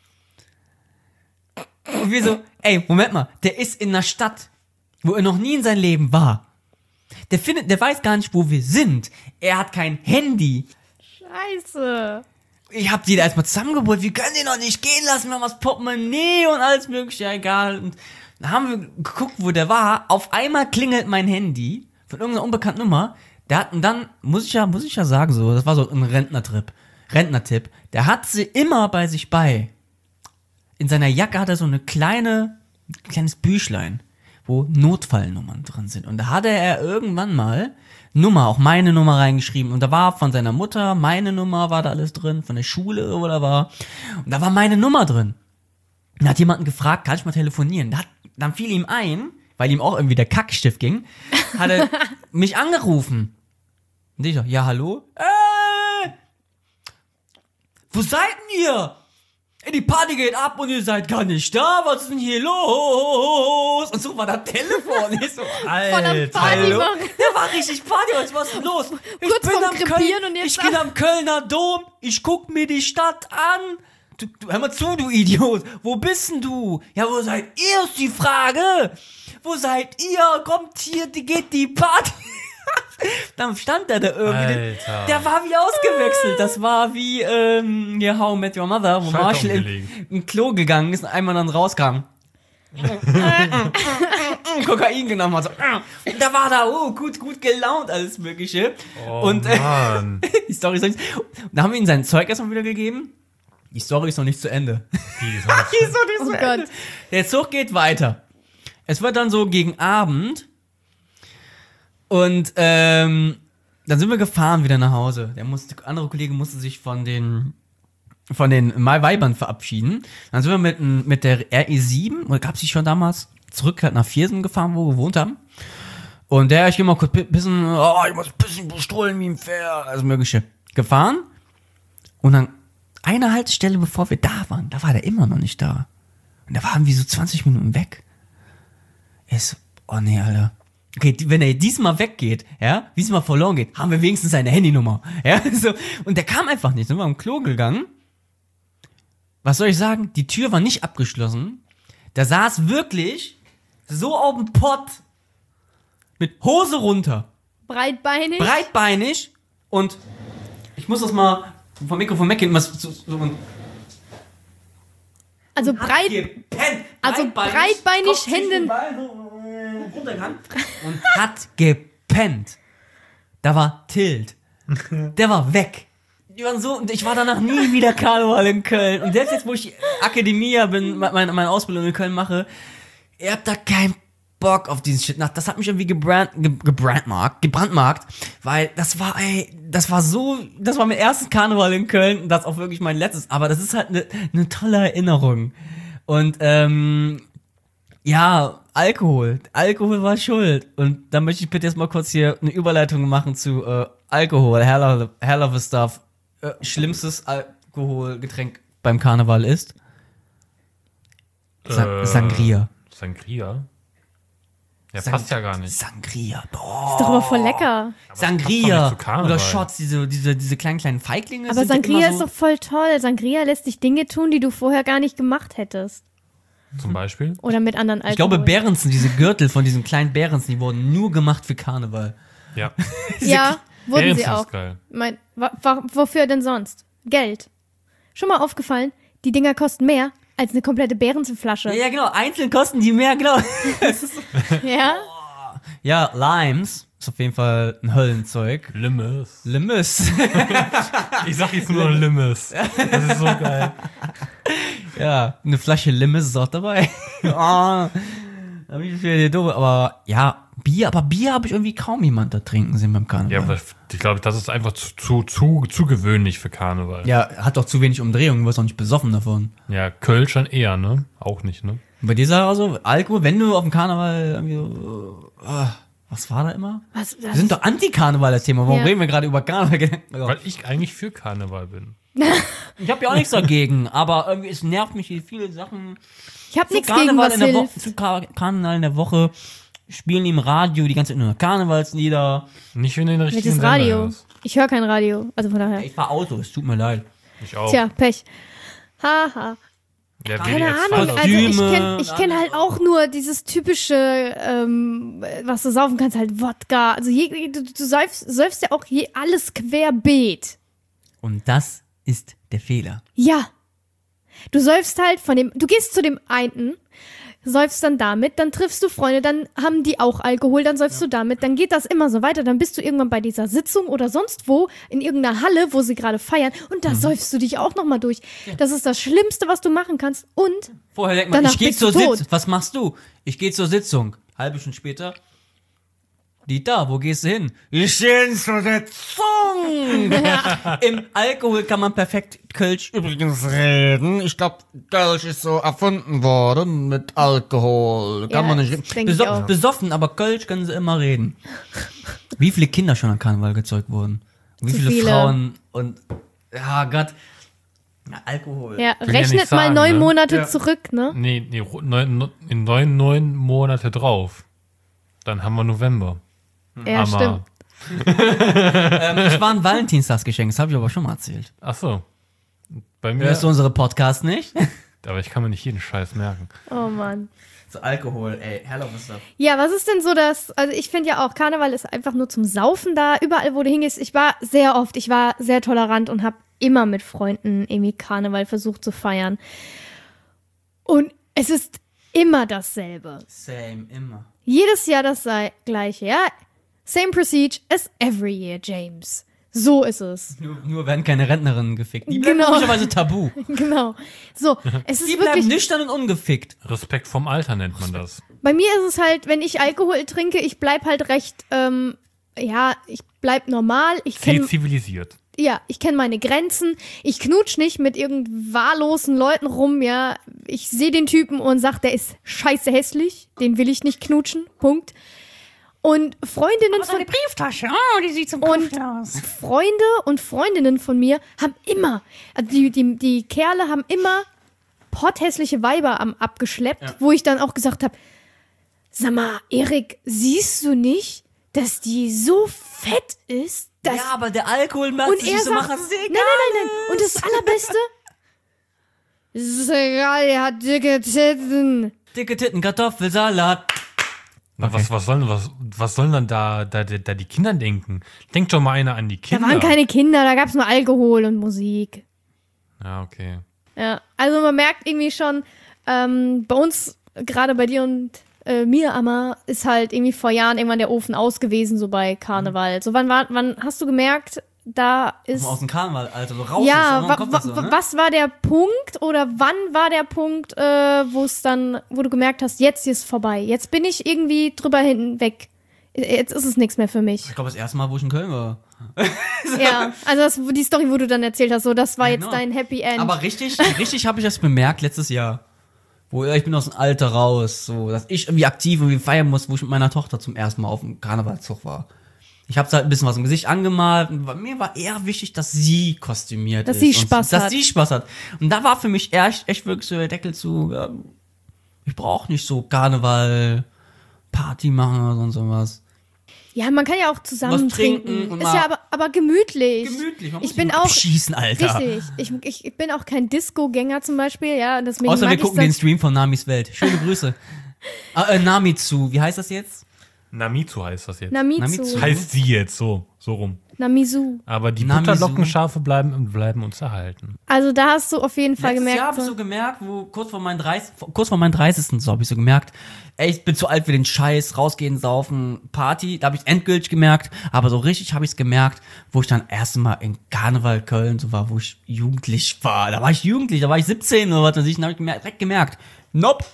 Und wir so, ey, Moment mal, der ist in einer Stadt, wo er noch nie in seinem Leben war. Der findet, der weiß gar nicht, wo wir sind. Er hat kein Handy. Scheiße. Ich hab die da erstmal zusammengebrüllt, wir können den doch nicht gehen lassen, wir haben was Portemonnaie und alles mögliche, ja, egal. Und dann haben wir geguckt, wo der war. Auf einmal klingelt mein Handy. von irgendeiner unbekannten Nummer. Der hat, und dann, muss ich ja, muss ich ja sagen, so, das war so ein Rentnertrip, Rentnertipp. Der hat sie immer bei sich bei. In seiner Jacke hat er so eine kleine, ein kleines Büchlein, wo Notfallnummern drin sind. Und da hatte er irgendwann mal Nummer, auch meine Nummer reingeschrieben. Und da war von seiner Mutter, meine Nummer war da alles drin, von der Schule, wo da war. Und da war meine Nummer drin. Und da hat jemanden gefragt, kann ich mal telefonieren? Da hat, dann fiel ihm ein, weil ihm auch irgendwie der Kackstift ging, hat er mich angerufen. Und ich so, ja, hallo? Äh, wo seid denn ihr? Die Party geht ab und ihr seid gar nicht da. Was ist denn hier los? Und so war das Telefon. Ich so, Alter, hallo. Der war richtig Party. Was ist denn los? Ich Kurz bin vorm am Krepieren Köln, und jetzt ich da. gehe am Kölner Dom. Ich guck mir die Stadt an. Du, du, hör mal zu, du Idiot. Wo bist denn du? Ja, wo seid ihr, ist die Frage. Wo seid ihr? Kommt hier, die geht die Party. Dann stand er da irgendwie. Alter. Der war wie ausgewechselt. Das war wie ähm, hier How I Met Your Mother, wo Schalter Marshall in, umgelegt. in Klo gegangen ist und einmal dann rauskam. Kokain genommen hat. So. Und da war da, oh, gut, gut gelaunt, alles Mögliche. Oh, und äh, Mann. die Story ist noch nicht. Da haben wir ihm sein Zeug erstmal wieder gegeben. Die Story ist noch nicht zu Ende. Die ist Die ist noch nicht Oh zu Gott. Ende. Der Zug geht weiter. Es wird dann so gegen Abend. Und ähm, dann sind wir gefahren wieder nach Hause. Der, musste, der andere Kollege musste sich von den von den Weibern verabschieden. Dann sind wir mit, mit der R E sieben, oder gab es die schon damals, zurück halt nach Viersen gefahren, wo wir gewohnt haben. Und der, ich geh mal kurz pissen, oh, ich muss pissen, bestohlen wie ein Pferd, alles mögliche. Gefahren. Und dann eine Haltestelle, bevor wir da waren, da war der immer noch nicht da. Und da waren wir so zwanzig Minuten weg. Er ist so, oh nee, Alter. Okay, die- wenn er diesmal weggeht, ja, diesmal verloren geht, haben wir wenigstens seine Handynummer. Ja, so. Und der kam einfach nicht. Sind wir am Klo gegangen. Was soll ich sagen? Die Tür war nicht abgeschlossen. Der saß wirklich so auf dem Pott mit Hose runter, Breitbeinig. breitbeinig und ich muss das mal vom Mikrofon weggehen, was so, so und also hat breit. gepennt. Also breitbeinig, Kopf zwischen Händen- den Beinen, so, runtergegangen und hat gepennt. Da war Tilt. Der war weg. Die waren so, und ich war danach nie wieder Karneval in Köln. Und selbst jetzt, wo ich Akademia bin, meine, meine Ausbildung in Köln mache, ihr habt da keinen Bock auf diesen Shit. Das hat mich irgendwie gebrand, ge, gebrandmarkt, gebrandmarkt, weil das war, ey, das war so, das war mein erstes Karneval in Köln und das auch wirklich mein letztes. Aber das ist halt eine ne tolle Erinnerung. Und, ähm, ja, Alkohol. Alkohol war schuld. Und da möchte ich bitte jetzt mal kurz hier eine Überleitung machen zu äh, Alkohol. Hell of, hell of a stuff. Äh, schlimmstes Alkoholgetränk beim Karneval ist Sa- Äh, Sangria. Sangria? Ja, Sang- passt ja gar nicht. Sangria. Boah. Ist doch aber voll lecker. Sangria. passt doch nicht zu Karneval. Oder Shots, diese, diese, diese kleinen, kleinen Feiglinge. Aber sind ja Sangria immer ist so, doch voll toll. Sangria lässt dich Dinge tun, die du vorher gar nicht gemacht hättest. Zum Beispiel? Oder mit anderen Alkohol. Ich glaube, Behrensen, diese Gürtel von diesen kleinen Behrensen, die wurden nur gemacht für Karneval. Ja. Ja, wurden Behrensen sie ist auch. geil. Mein, wa, wa, wofür denn sonst? Geld. Schon mal aufgefallen, die Dinger kosten mehr als eine komplette Behrensenflasche. Ja, ja, genau. Einzeln kosten die mehr, genau. Ja? Ja, Limes ist auf jeden Fall ein Höllenzeug. Limmes. Limes. Ich sag jetzt nur Limmes. Das ist so geil. Ja, eine Flasche Limes ist auch dabei. oh, da bin ich wieder doof. Aber ja, Bier, aber Bier habe ich irgendwie kaum jemand da trinken sehen beim Karneval. Ja, aber ich glaube, das ist einfach zu, zu, zu, zu gewöhnlich für Karneval. Ja, hat doch zu wenig Umdrehungen, wirst auch nicht besoffen davon. Ja, Kölsch dann eher, ne? Auch nicht, ne? Und bei dir ist also Alkohol, wenn du auf dem Karneval irgendwie so, äh, was war da immer? Was, Wir sind doch Anti-Karneval das Thema. Warum Ja. reden wir gerade über Karneval? Ja. Weil ich eigentlich für Karneval bin. Ich habe ja auch nichts dagegen, aber irgendwie es nervt mich, wie viele Sachen ich hab zu nichts gegen Karneval was in der Woche, hilft. zu Kar Karneval in der Woche spielen die im Radio die ganze Zeit nur Karnevalslieder. Nicht, wenn du den richtigen Welches Sender Radio? hörst. Ich höre kein Radio. Also von daher. Ich fahr Auto, es tut mir leid. Ich auch. Tja, Pech. Haha. Ja, Keine W D R zwei Ahnung, doch. also ich Kostüme, kenne ich kenn halt auch nur dieses typische, ähm, was du saufen kannst, halt Wodka. Also je, du, du säufst, säufst ja auch je alles querbeet. Und das ist der Fehler. Ja. Du säufst halt von dem, du gehst zu dem einen, säufst dann damit, dann triffst du Freunde, dann haben die auch Alkohol, dann säufst ja. du damit, dann geht das immer so weiter, dann bist du irgendwann bei dieser Sitzung oder sonst wo, in irgendeiner Halle, wo sie gerade feiern und da mhm. säufst du dich auch nochmal durch. Ja. Das ist das Schlimmste, was du machen kannst und vorher denkt man, ich gehe zur Sitzung, was machst du? Ich gehe zur Sitzung, halbe Stunde später, Dieter, wo gehst du hin? Ich gehe zur Sitzung! Ja. Im Alkohol kann man perfekt Kölsch übrigens reden. Ich glaube, Kölsch ist so erfunden worden mit Alkohol. Kann ja, man nicht reden. Beso- besoffen, aber Kölsch können sie immer reden. Wie viele Kinder schon an Karneval gezeugt wurden? Wie viele, viele Frauen und, ja Gott, ja, Alkohol. Ja, rechnet ja sagen, mal neun ne? Monate ja. zurück, ne? Nee, nee, neun, in neun, neun Monate drauf. Dann haben wir November. Ja, Hammer. Stimmt. ähm, ich war ein Valentinstagsgeschenk, das habe ich aber schon mal erzählt. Ach so. Bei mir. Hörst du unsere Podcast nicht? Aber ich kann mir nicht jeden Scheiß merken. Oh Mann. So Alkohol, ey, hell of a stuff. Ja, was ist denn so das, also ich finde ja auch, Karneval ist einfach nur zum Saufen da, überall wo du hingehst. Ich war sehr oft, ich war sehr tolerant und habe immer mit Freunden irgendwie Karneval versucht zu feiern. Und es ist immer dasselbe. Same, immer. Jedes Jahr das gleiche, ja. Same procedure as every year, James. So ist es. Nur, nur werden keine Rentnerinnen gefickt. Die bleiben komischerweise tabu. Genau. So, es ist Die wirklich bleiben nüchtern und ungefickt. Respekt vom Alter nennt man das. Bei mir ist es halt, wenn ich Alkohol trinke, ich bleib halt recht, ähm, ja, ich bleib normal. Ich kenn, zivilisiert. Ja, ich kenne meine Grenzen. Ich knutsch nicht mit irgend wahllosen Leuten rum, ja. Ich sehe den Typen und sag, der ist scheiße hässlich. Den will ich nicht knutschen. Punkt. Und Freundinnen von eine Brieftasche, oh, die sieht zum und aus. Freunde und Freundinnen von mir haben immer, also die, die, die Kerle haben immer potthässliche Weiber am abgeschleppt, ja. Wo ich dann auch gesagt habe, sag mal, Erik, siehst du nicht, dass die so fett ist? Dass ja, aber der Alkohol macht und sich er so sagt, machen. Nein, nein, nein, nein. Und das Allerbeste, ist egal, er hat dicke Titten. Dicke Titten, Kartoffelsalat. Okay. Was, was, sollen, was, was sollen dann da, da, da die Kinder denken? Denkt doch mal einer an die Kinder. Da waren keine Kinder, da gab es nur Alkohol und Musik. Ja, okay. Ja, also man merkt irgendwie schon, ähm, bei uns, gerade bei dir und äh, mir, Amma, ist halt irgendwie vor Jahren irgendwann der Ofen aus gewesen, so bei Karneval. So, wann, war, wann hast du gemerkt, da ist... Aus dem Karneval, Alter, so raus ja, ist. wa- wa- so, ne? Was war der Punkt oder wann war der Punkt, äh, wo es dann, wo du gemerkt hast, jetzt ist es vorbei, jetzt bin ich irgendwie drüber hinweg, jetzt ist es nichts mehr für mich. Ich glaube, das erste Mal, wo ich in Köln war. So. Ja, also das, die Story, wo du dann erzählt hast, so, das war ja, jetzt no. dein Happy End. Aber richtig, richtig habe ich das bemerkt letztes Jahr. Wo ich bin aus dem Alter raus, so, dass ich irgendwie aktiv irgendwie feiern muss, wo ich mit meiner Tochter zum ersten Mal auf dem Karnevalszug war. Ich habe halt ein bisschen was im Gesicht angemalt. Und mir war eher wichtig, dass sie kostümiert dass ist. Dass sie Spaß und, hat. Dass sie Spaß hat. Und da war für mich echt, echt wirklich so der Deckel zu, ja, ich brauche nicht so Karneval, Party machen oder sonst was. Ja, man kann ja auch zusammen was trinken. trinken. Und ist ja aber, aber gemütlich. Gemütlich, man muss ich bin nicht auch schießen, Alter. Richtig. Ich, ich, ich bin auch kein Disco-Gänger zum Beispiel, ja. Deswegen Außer mag wir gucken den Stream von Namis Welt. Schöne Grüße. ah, äh, Namizu, wie heißt das jetzt? Namizu heißt das jetzt. Namizu. Namizu. Heißt sie jetzt, so, so rum. Namizu. Aber die Namizu. Butterlockenschafe bleiben, bleiben uns erhalten. Also da hast du auf jeden Fall Letztes gemerkt. Jahr habe ich so gemerkt, wo kurz vor meinem dreißigsten kurz vor meinem dreißigsten so habe ich so gemerkt, ey, ich bin zu alt für den Scheiß, rausgehen, saufen, Party, da habe ich endgültig gemerkt, aber so richtig habe ich es gemerkt, wo ich dann erst Mal in Karneval Köln so war, wo ich jugendlich war. Da war ich jugendlich, da war ich siebzehn oder was weiß ich, da habe ich gemerkt, direkt gemerkt, nope,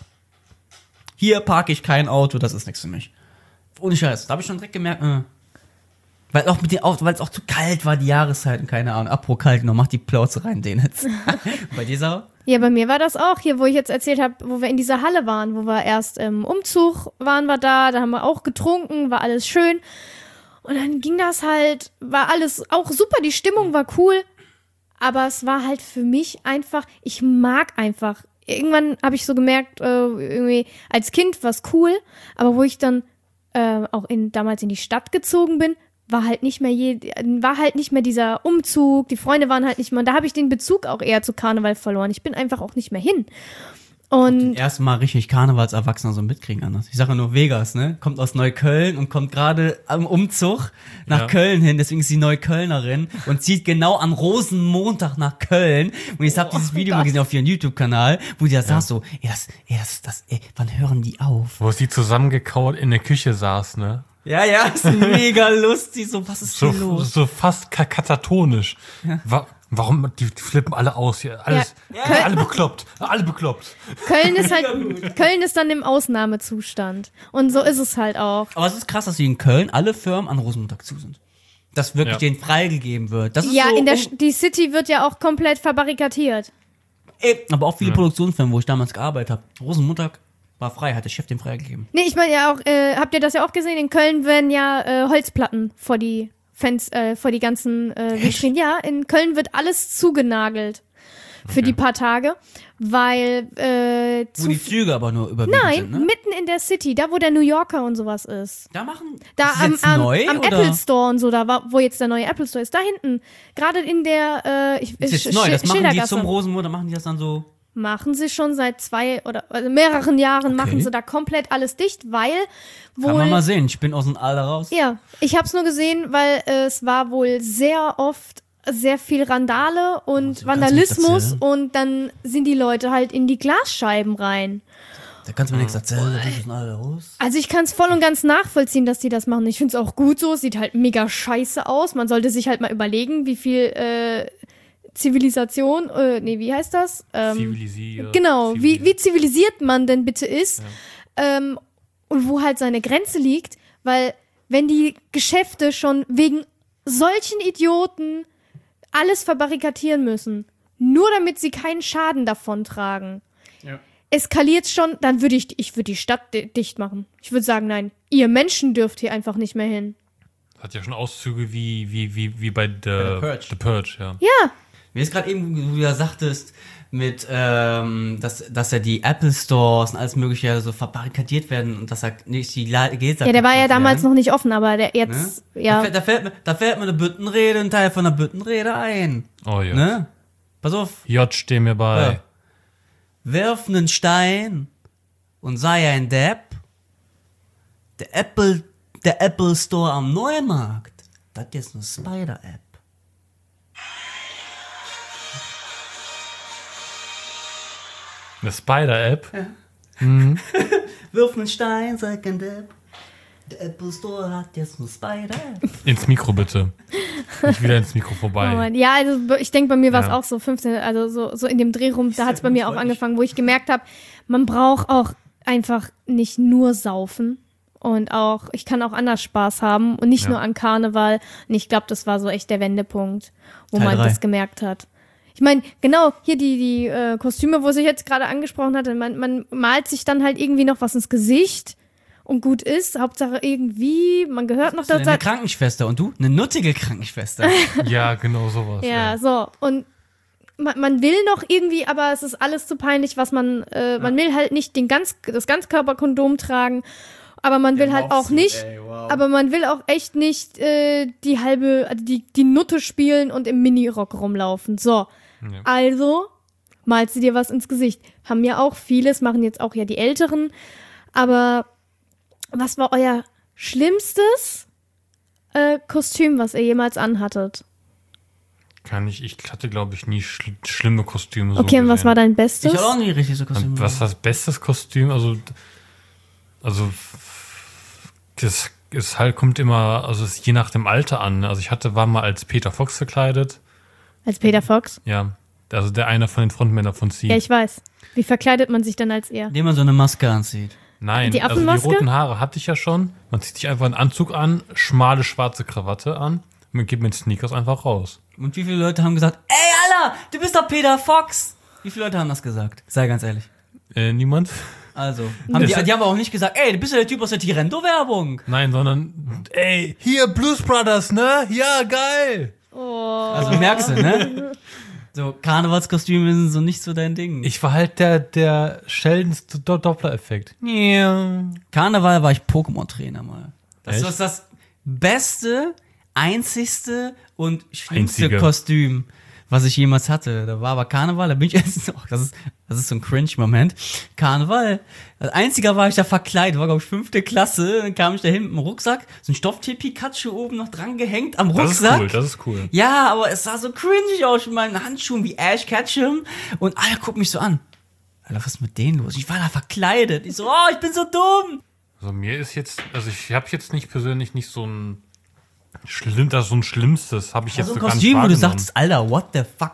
hier parke ich kein Auto, das ist nichts für mich. Ohne Scheiß, da habe ich schon direkt gemerkt, äh, weil auch mit den weil es auch zu kalt war, die Jahreszeiten, keine Ahnung, apro kalt, noch mach die Plauze rein, den jetzt. Bei dir, Sarah? Ja, bei mir war das auch hier, wo ich jetzt erzählt habe, wo wir in dieser Halle waren, wo wir erst im Umzug waren wir da, da haben wir auch getrunken, war alles schön. Und dann ging das halt, war alles auch super, die Stimmung war cool, aber es war halt für mich einfach, ich mag einfach, irgendwann habe ich so gemerkt, äh, irgendwie als Kind war es cool, aber wo ich dann äh, auch in, damals in die Stadt gezogen bin, war halt nicht mehr je, war halt nicht mehr dieser Umzug, die Freunde waren halt nicht mehr, und da habe ich den Bezug auch eher zu Karneval verloren. Ich bin einfach auch nicht mehr hin. Und Erst mal richtig Karnevalserwachsener so mitkriegen anders. Ich sage nur Vegas, ne? Kommt aus Neukölln und kommt gerade am Umzug nach Ja. Köln hin, deswegen ist sie Neuköllnerin und zieht genau am Rosenmontag nach Köln. Und ich habe dieses Video mal gesehen auf ihrem YouTube-Kanal, wo die da saß so, ey, das, ey, das, das, ey, wann hören die auf? Wo sie zusammengekauert in der Küche saß, ne? Ja, ja, ist mega lustig. So, was ist So, hier los? so fast ka- katatonisch. Wa warum? Die, die flippen alle aus hier. Alles, Ja. alle bekloppt. Alle bekloppt. Köln ist halt, Köln ist dann im Ausnahmezustand. Und so ist es halt auch. Aber es ist krass, dass sie in Köln alle Firmen an Rosenmontag zu sind. Dass wirklich Ja. denen freigegeben wird. Das ist Ja, so in der, um- Sch- die City wird ja auch komplett verbarrikadiert. Ey, aber auch viele Ja. Produktionsfirmen, wo ich damals gearbeitet habe. Rosenmontag war frei, hat der Chef den freigegeben. Nee, ich meine ja auch, äh, habt ihr das ja auch gesehen? In Köln werden ja äh, Holzplatten vor die Fans, äh, vor die ganzen äh, Vitrinen. Ja, in Köln wird alles zugenagelt für Okay. die paar Tage, weil äh, Wo zu die Züge aber nur überwiegend Nein, sind, ne? mitten in der City, da wo der New Yorker und sowas ist. Da machen Da ist das am, jetzt am, neu, am oder? Apple Store und so, da war, wo jetzt der neue Apple Store ist, da hinten. Gerade in der äh, ich, Ist jetzt Sch- neu, das Sch- machen die Schildergasse. zum Rosenmontag, machen die das dann so. Machen sie schon seit zwei oder also mehreren Jahren machen sie da komplett alles dicht, weil Kann man mal wohl sehen, ich bin aus dem Alter raus. ja, ich habe es nur gesehen, weil äh, es war wohl sehr oft sehr viel Randale und Oh, kannst du mir Vandalismus erzählen? und dann sind die Leute halt in die Glasscheiben rein. Da kannst du mir nichts erzählen, da bin ich aus dem Alter raus. Also ich kann es voll und ganz nachvollziehen, dass die das machen. Ich finde es auch gut so, es sieht halt mega scheiße aus. Man sollte sich halt mal überlegen, wie viel äh, Zivilisation, äh, nee, wie heißt das? Ähm, Zivilisiert. Genau, wie, wie zivilisiert man denn bitte ist ähm, und wo halt seine Grenze liegt, weil wenn die Geschäfte schon wegen solchen Idioten alles verbarrikadieren müssen, nur damit sie keinen Schaden davon tragen, Ja. eskaliert schon, dann würde ich, ich würde die Stadt di- dicht machen. Ich würde sagen, nein, ihr Menschen dürft hier einfach nicht mehr hin. Hat ja schon Auszüge wie, wie, wie, wie bei The, The Purge. The Purge, ja. Ja, Mir ist gerade eben, wie du ja sagtest, mit, ähm, dass, dass ja die Apple Stores und alles mögliche so verbarrikadiert werden und dass da nicht die La- Gläser ja, der war ja kaputt damals werden, noch nicht offen, aber der ne? jetzt, Da, ja. fällt, da, fällt mir, da fällt mir eine Büttenrede, ein Teil von der Büttenrede ein. Oh ja. Ne? Pass auf. J, steh mir bei. Ja. Wirf nen Stein und sei ein Depp. Der Apple, der Apple Store am Neumarkt, das ist eine Spider-App. Eine Spider-App. Wirf nen Stein, sei kein Depp. Der Apple Store hat jetzt eine Spider-App. Ins Mikro bitte. Nicht wieder ins Mikro Oh vorbei. Mann. Ja, also ich denke, bei mir war es Ja. auch so fünfzehn, also so, so in dem Dreh rum, da hat es bei mir auch angefangen, wo ich gemerkt habe, man braucht auch einfach nicht nur saufen und auch, ich kann auch anders Spaß haben und nicht Ja. nur an Karneval. Und ich glaube, das war so echt der Wendepunkt, wo Teil man drei. das gemerkt hat. Ich meine, genau, hier die, die äh, Kostüme, wo ich jetzt gerade angesprochen hatte, man, man malt sich dann halt irgendwie noch was ins Gesicht und gut ist. Hauptsache irgendwie, man gehört noch Eine dazu. Krankenschwester und du? Eine nuttige Krankenschwester. Ja, genau sowas. Ja, so. Und man, man will noch irgendwie, aber es ist alles zu peinlich, was man, äh, man will halt nicht den ganz, das Ganzkörperkondom tragen, aber man will halt auch nicht, aber man will auch echt nicht äh, die halbe, also die, die Nutte spielen und im Minirock rumlaufen. So. Ja. Also, malst du dir was ins Gesicht. Haben ja auch vieles, machen jetzt auch ja die Älteren. Aber was war euer schlimmstes äh, Kostüm, was ihr jemals anhattet? Kann ich, ich hatte, glaube ich, nie schl schlimme Kostüme. So Okay, und was gesehen. war dein Bestes? Ich habe auch nie richtig so Kostüm. Und was ist das beste Kostüm? Also, also das ist halt, kommt immer, also es ist je nach dem Alter an. Also ich hatte, war mal als Peter Fox verkleidet. Als Peter Fox? Ja. Also der einer von den Frontmännern von Sie. Ja, ich weiß. Wie verkleidet man sich dann als er? Indem man so eine Maske anzieht. Nein, Die also die Affenmaske? roten Haare hatte ich ja schon. Man zieht sich einfach einen Anzug an, schmale schwarze Krawatte an und man geht mit Sneakers einfach raus. Und wie viele Leute haben gesagt, ey, Alter, du bist doch Peter Fox. Wie viele Leute haben das gesagt? Sei ganz ehrlich. Äh, niemand? Also, haben die, Das- die haben auch nicht gesagt, ey, du bist ja der Typ aus der Tirendo-Werbung. Nein, sondern, ey, hier Blues Brothers, ne? Ja, geil! Also merkst du, ne? So, Karnevalskostüme sind so nicht so dein Ding. Ich war halt der, der Sheldons Do- Doppler-Effekt. Ja. Karneval war ich Pokémon-Trainer mal. Das Echt? ist das beste, einzigste und schlimmste Einzige. Kostüm, was ich jemals hatte. Da war aber Karneval, da bin ich jetzt noch. Das ist, Das ist so ein Cringe-Moment. Karneval. Als einziger war ich da verkleidet, war glaube ich fünfte Klasse. Dann kam ich da hin mit dem Rucksack, so ein Stofftier-Pikachu oben noch dran gehängt am Das ist Rucksack. cool, das ist cool. Ja, aber es sah so cringy aus mit meinen Handschuhen wie Ash Ketchum. Und alle gucken mich so an. Alter, was ist mit denen los? Ich war da verkleidet. Ich so, oh, ich bin so dumm. Also mir ist jetzt, also ich habe jetzt nicht persönlich nicht so ein schlimm, das so ein Schlimmstes habe ich jetzt So ein so gar nicht Kostüm, wo du wahrgenommen. sagst, Alter, what the fuck?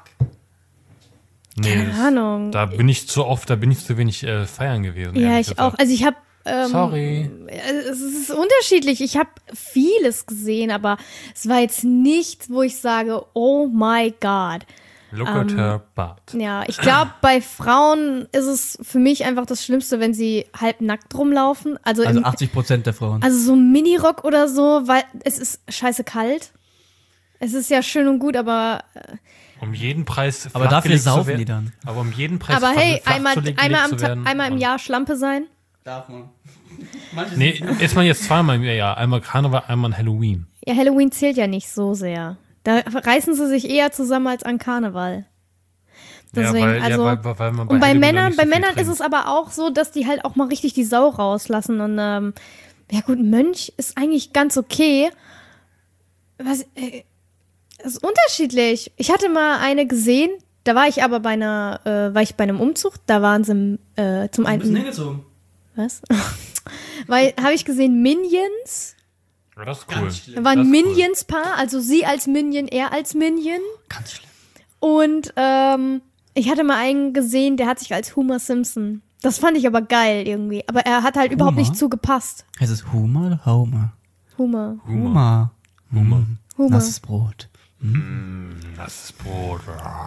Nee, Keine das- Ahnung. Da bin ich zu oft, da bin ich zu wenig äh, feiern gewesen. Ja, ehrlich ich gesagt. auch. Also ich habe ähm, Sorry. es ist unterschiedlich. Ich habe vieles gesehen, aber es war jetzt nichts, wo ich sage, oh my God. Look at her butt. Ja, ich glaube, bei Frauen ist es für mich einfach das Schlimmste, wenn sie halb nackt rumlaufen. Also, Also im, achtzig Prozent der Frauen. also so ein Minirock oder so, weil es ist scheiße kalt. Es ist ja schön und gut, aber Um jeden Preis Aber dafür flachgelegt zu saufen werden. die dann. Aber um jeden Preis aber flach- hey, flach einmal, zu legen- einmal, am gelegt zu Ta- werden. einmal im Und- Jahr Schlampe sein. Darf man. Nee, ist man jetzt zweimal im Jahr. Einmal Karneval, einmal Halloween. Ja, Halloween zählt ja nicht so sehr. Da reißen sie sich eher zusammen als an Karneval. Deswegen, ja, weil, also, ja, weil, weil man bei und bei Halloween noch Männern, nicht bei so viel Männern ist trinkt. es aber auch so, dass die halt auch mal richtig die Sau rauslassen. Und ähm, ja gut, ein Mönch ist eigentlich ganz okay. Was, äh, das ist unterschiedlich. Ich hatte mal eine gesehen, da war ich aber bei einer, äh, war ich bei einem Umzug, da waren sie äh, zum einen. hingezogen. Was? Weil, habe ich gesehen, Minions. Ja, das ist cool. Da war ein Das ist cool. Minions-Paar, also sie als Minion, er als Minion. Ganz schlimm. Und ähm, ich hatte mal einen gesehen, der hat sich als Homer Simpson. Das fand ich aber geil irgendwie. Aber er hat halt überhaupt Homer? nicht zugepasst. Heißt es Hummer oder Homer? Homer. Hummer. Hummer. Homer. Nasses Brot. Das ist Brot.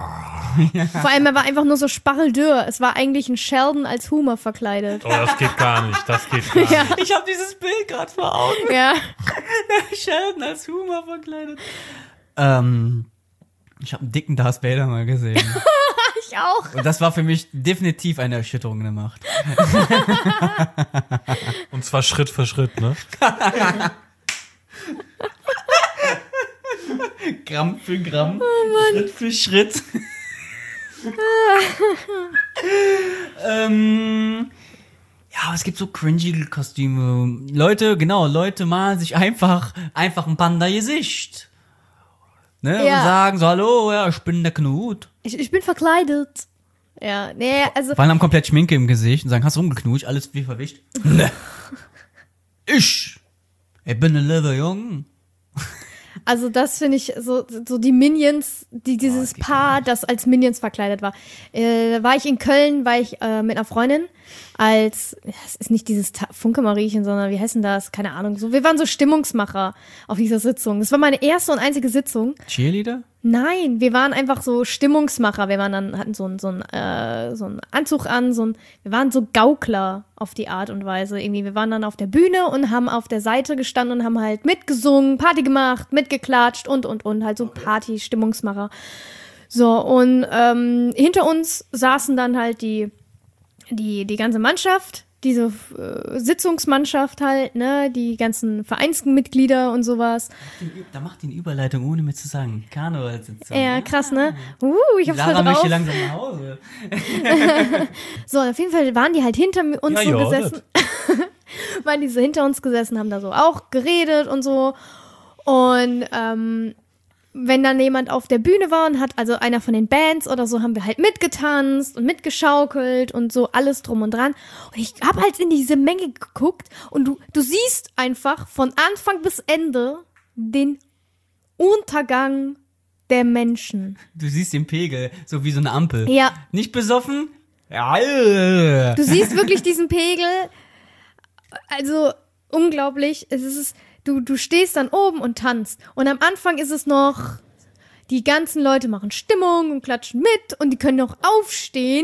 Vor allem, er war einfach nur so spacheldürr. Es war eigentlich ein Sheldon als Homer verkleidet. Oh, das geht gar nicht. Das geht gar nicht. Ja. Ich habe dieses Bild gerade vor Augen. Ja. Sheldon als Humor verkleidet. Ähm, ich habe einen dicken Darth Vader mal gesehen. Ich auch. Und das war für mich definitiv eine Erschütterung in der Macht. Und zwar Schritt für Schritt, ne? Gramm für Gramm, Schritt für Schritt. ähm, ja, aber es gibt so cringy Kostüme. Leute, genau, Leute malen sich einfach, einfach ein Panda-Gesicht. Ne? Ja. Und sagen so, hallo, ja, ich bin der Knut. Ich, ich bin verkleidet. Ja, nee, also. Fallen haben komplett Schminke im Gesicht und sagen, hast du rumgeknutscht, alles wie verwischt. Ne. Ich, ich bin ein lieber Jung. Also das finde ich so, so die Minions, die dieses geht Paar, das als Minions verkleidet war. Äh, war ich in Köln, war ich äh, mit einer Freundin als, es ist nicht dieses Ta- Funke-Mariechen, sondern wie heißt denn das? Keine Ahnung. So, wir waren so Stimmungsmacher auf dieser Sitzung. Das war meine erste und einzige Sitzung. Cheerleader? Nein, wir waren einfach so Stimmungsmacher. Wir waren dann, hatten so einen so einen, äh, so einen Anzug an, so ein, wir waren so Gaukler auf die Art und Weise. Irgendwie, wir waren dann auf der Bühne und haben auf der Seite gestanden und haben halt mitgesungen, Party gemacht, mitgeklatscht und, und, und. Halt so Party-Stimmungsmacher. So, und ähm, hinter uns saßen dann halt die, die, die ganze Mannschaft, diese äh, Sitzungsmannschaft halt, ne, die ganzen Vereinsmitglieder und sowas. Da macht die eine Überleitung, ohne mir zu sagen. Karnevalssitzung. Ja, krass, ne? Uh, ich hab's voll Sarah möchte drauf. langsam nach Hause. So, auf jeden Fall waren die halt hinter uns Ja, so ja, gesessen. waren die so hinter uns gesessen, haben da so auch geredet und so. Und ähm, wenn dann jemand auf der Bühne war und hat, also einer von den Bands oder so, haben wir halt mitgetanzt und mitgeschaukelt und so alles drum und dran. Und ich habe halt in diese Menge geguckt und du, du siehst einfach von Anfang bis Ende den Untergang der Menschen. Du siehst den Pegel, so wie so eine Ampel. Ja. Nicht besoffen? Ja. äh. Du siehst wirklich diesen Pegel. Also unglaublich. Es ist, du, du stehst dann oben und tanzt. Und am Anfang ist es noch, die ganzen Leute machen Stimmung und klatschen mit und die können noch aufstehen.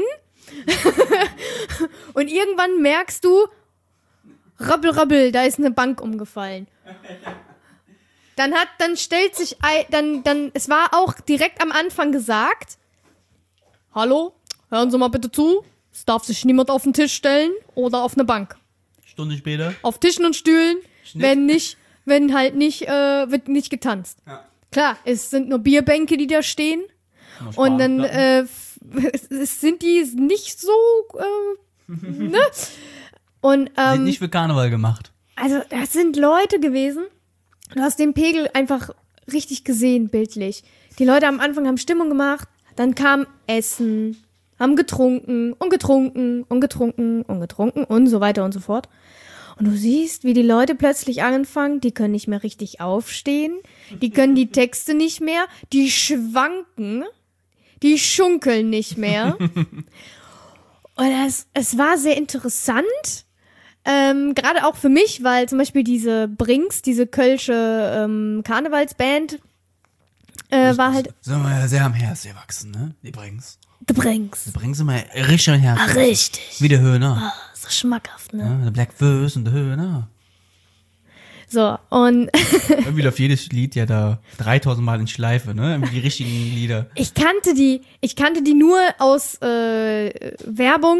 Und irgendwann merkst du, rabbel, rabbel, da ist eine Bank umgefallen. Dann hat, dann stellt sich, ein, dann, dann, es war auch direkt am Anfang gesagt, hallo, hören Sie mal bitte zu, es darf sich niemand auf den Tisch stellen oder auf eine Bank. Stunde später. Auf Tischen und Stühlen, Schnitt. wenn nicht, wenn halt nicht, äh, wird nicht getanzt. Ja. Klar, es sind nur Bierbänke, die da stehen. Und dann äh, f- es, es sind die nicht so, äh, ne? Und, ähm, Sind nicht für Karneval gemacht. also, das sind Leute gewesen. Du hast den Pegel einfach richtig gesehen, bildlich. Die Leute am Anfang haben Stimmung gemacht, dann kam Essen, haben getrunken und getrunken und getrunken und getrunken und so weiter und so fort. Und du siehst, wie die Leute plötzlich anfangen, die können nicht mehr richtig aufstehen, die können die Texte nicht mehr, die schwanken, die schunkeln nicht mehr. Und das, es war sehr interessant, ähm, gerade auch für mich, weil zum Beispiel diese Brinks, diese kölsche ähm, Karnevalsband, äh, war halt Sind wir ja sehr am Herz gewachsen, ne? Die Brings. The Brinks. Die Brings sind wir richtig am Herz. Ah, richtig. Wie der Höhner. Ah, so schmackhaft, ne? Ja, der Black Verse und der Höhner. So, und Irgendwie läuft jedes Lied ja da dreitausend Mal in Schleife, ne? Irgendwie die richtigen Lieder. ich kannte die, ich kannte die nur aus äh, Werbung.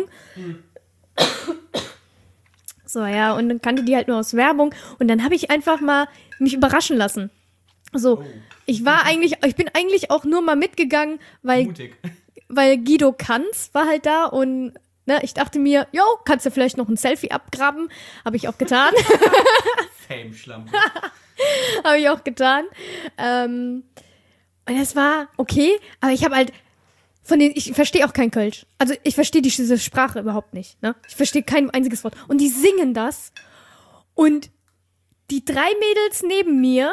So, ja, und dann kannte die halt nur aus Werbung. Und dann habe ich einfach mal mich überraschen lassen. So, ich war eigentlich, ich bin eigentlich auch nur mal mitgegangen, weil, Mutig. weil Guido Kanz war halt da und ne, ich dachte mir, jo, kannst du vielleicht noch ein Selfie abgraben? Habe ich auch getan. Fame-Schlampe. Habe ich auch getan. Ähm, und das war okay, aber ich habe halt von den, ich verstehe auch kein Kölsch. Also ich verstehe die, diese Sprache überhaupt nicht. Ne? Ich verstehe kein einziges Wort. Und die singen das. Und die drei Mädels neben mir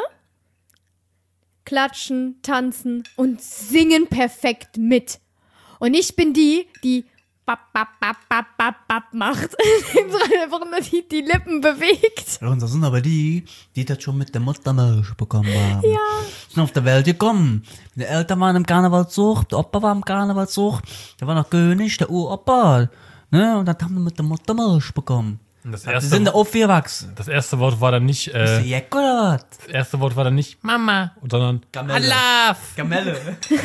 klatschen, tanzen und singen perfekt mit. Und ich bin die, die bap, bap, bap, bap, bap, bap macht. Einfach nur die, die Lippen bewegt. Und das sind aber die, die das schon mit der Muttermilch bekommen haben. Ja. Sind auf der Welt gekommen. Die Eltern waren im Karnevalszug, der Opa war im Karnevalszug, der war noch König, der Uropa. Ne? Und dann haben wir mit der Muttermilch bekommen. Und das Die erste, sind da aufgewachsen. das erste Wort war dann nicht, Ist der äh, Jack oder was? das erste Wort war dann nicht Mama, sondern Gamelle. Alaf, Gamelle.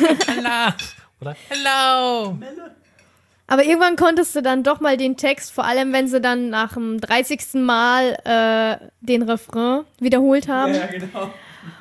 Alaf oder Hello. Aber irgendwann konntest du dann doch mal den Text, vor allem wenn sie dann nach dem dreißigsten Mal äh, den Refrain wiederholt haben. Ja, genau.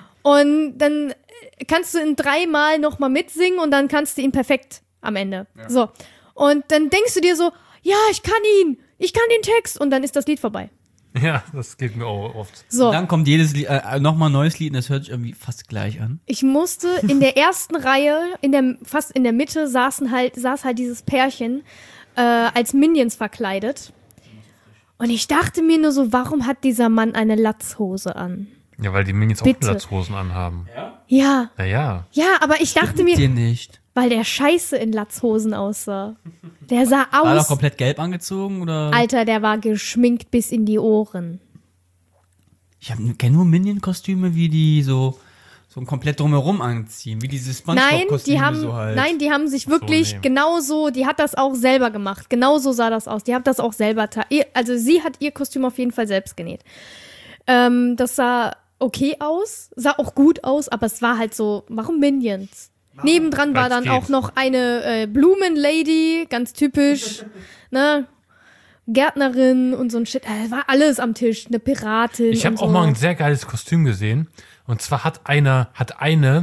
Und dann kannst du ihn dreimal nochmal mitsingen und dann kannst du ihn perfekt am Ende. Ja. So. Und dann denkst du dir so, ja, ich kann ihn, ich kann den Text und dann ist das Lied vorbei. Ja, das geht mir auch oft. So. Dann kommt jedes Lied, äh, nochmal ein neues Lied und das hört sich irgendwie fast gleich an. Ich musste in der ersten Reihe, in der, fast in der Mitte, saßen halt, saß halt dieses Pärchen äh, als Minions verkleidet. Und ich dachte mir nur so, warum hat dieser Mann eine Latzhose an? Ja, weil die Minions auch Bitte. Latzhosen anhaben. Ja, Na ja. ja, aber ich dachte mir, Dir nicht. weil der scheiße in Latzhosen aussah. Der sah War er aus, komplett gelb angezogen oder? Alter, der war geschminkt bis in die Ohren. Ich kenne nur Minion-Kostüme, wie die so, so komplett drumherum anziehen, wie diese Nein, SpongeBob-Kostüme die haben, so halt. nein, die haben sich wirklich nee. genauso, die hat das auch selber gemacht. Genauso sah das aus. Die hat das auch selber, ta- ihr- also sie hat ihr Kostüm auf jeden Fall selbst genäht. Ähm, das sah okay aus, sah auch gut aus, aber es war halt so, warum Minions? Nebendran war Weil's dann geht. auch noch eine äh, Blumenlady, ganz typisch, ne? Gärtnerin und so ein Shit. Äh, war alles am Tisch, eine Piratin. Ich habe und auch so. mal ein sehr geiles Kostüm gesehen. Und zwar hat einer, hat eine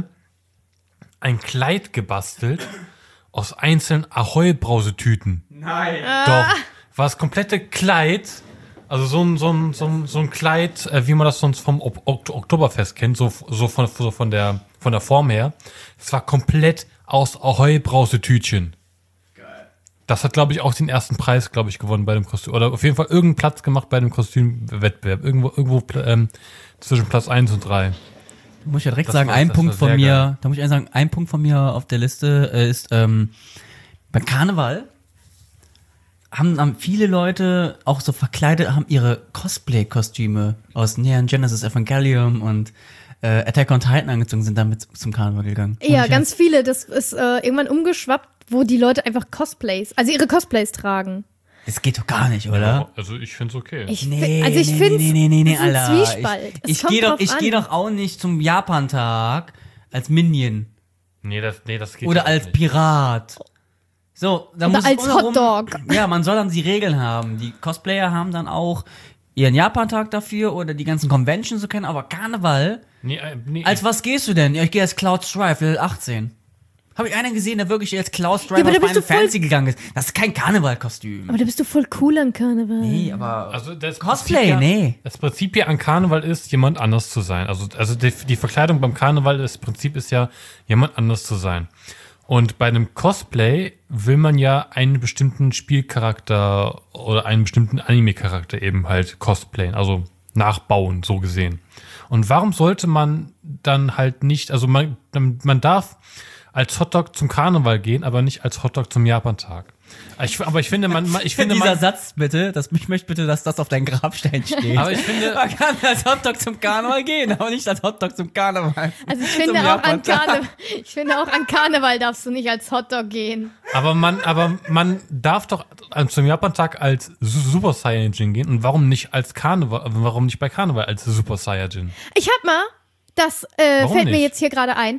ein Kleid gebastelt aus einzelnen Ahoi-Brausetüten. Nein. Doch. War das komplette Kleid, also so ein, so ein, so ein, so ein Kleid, äh, wie man das sonst vom Ok- Ok- Oktoberfest kennt, so, so, von, so von, der, von der Form her. Es war komplett aus Ahoi-Brausetütchen. Das hat, glaube ich, auch den ersten Preis, glaube ich, gewonnen bei dem Kostüm. Oder auf jeden Fall irgendeinen Platz gemacht bei dem Kostümwettbewerb. Irgendwo, irgendwo ähm, zwischen Platz eins und drei. Da muss ich ja direkt Das sagen, war- ein das Punkt war von sehr mir, geil. da muss ich einfach sagen, ein Punkt von mir auf der Liste äh, ist, ähm, beim Karneval haben, haben viele Leute auch so verkleidet, haben ihre Cosplay-Kostüme aus Neon Genesis Evangelium und äh, Attack on Titan angezogen, sind damit zum Karneval gegangen. Ja, Und ich ganz viele. Das ist äh, irgendwann umgeschwappt, wo die Leute einfach Cosplays, also ihre Cosplays tragen. Das geht doch gar nicht, oder? Ja, also ich finde es okay. Ich, Nee, also ich nee, finde nee, nee, nee, nee, es ist ein Alter. Zwiespalt. Es Ich, ich kommt gehe doch, drauf ich an. geh doch auch nicht zum Japantag als Minion nee, das, nee, das geht oder auch als nicht. Pirat. So, da Oder muss es als untenrum- Hotdog. Ja, man soll dann die Regeln haben. Die Cosplayer haben dann auch ihren Japantag dafür oder die ganzen Conventions zu kennen, aber Karneval, Nee, äh, nee, als was gehst du denn? Ja, ich gehe als Cloud Strife, Level achtzehn. Habe ich einen gesehen, der wirklich als Klaus aber Driver da auf bist Final du voll- Fantasy gegangen ist. Das ist kein Karnevalkostüm. Aber da bist du voll cool an Karneval. Nee, aber Also das Cosplay, Prinzip ja, nee. Das Prinzip ja an Karneval ist, jemand anders zu sein. Also, also die, die Verkleidung beim Karneval, das Prinzip ist ja, jemand anders zu sein. Und bei einem Cosplay will man ja einen bestimmten Spielcharakter oder einen bestimmten Anime-Charakter eben halt cosplayen, also nachbauen, so gesehen. Und warum sollte man dann halt nicht, also man, man darf als Hotdog zum Karneval gehen, aber nicht als Hotdog zum Japantag. Ich, aber ich finde, man, man- ich finde, Dieser man, Satz bitte, das, ich möchte bitte, dass das auf deinem Grabstein steht. aber ich finde, Man kann als Hotdog zum Karneval gehen, aber nicht als Hotdog zum Karneval. Also ich Zum finde, auch an Japantag. Karneval, ich finde auch an Karneval darfst du nicht als Hotdog gehen. aber man, aber man darf doch zum Japantag als Su- Super Saiyajin gehen und warum nicht als Karneval, warum nicht bei Karneval als Super Saiyajin? Ich hab mal, das äh, Warum fällt mir nicht? jetzt hier gerade ein.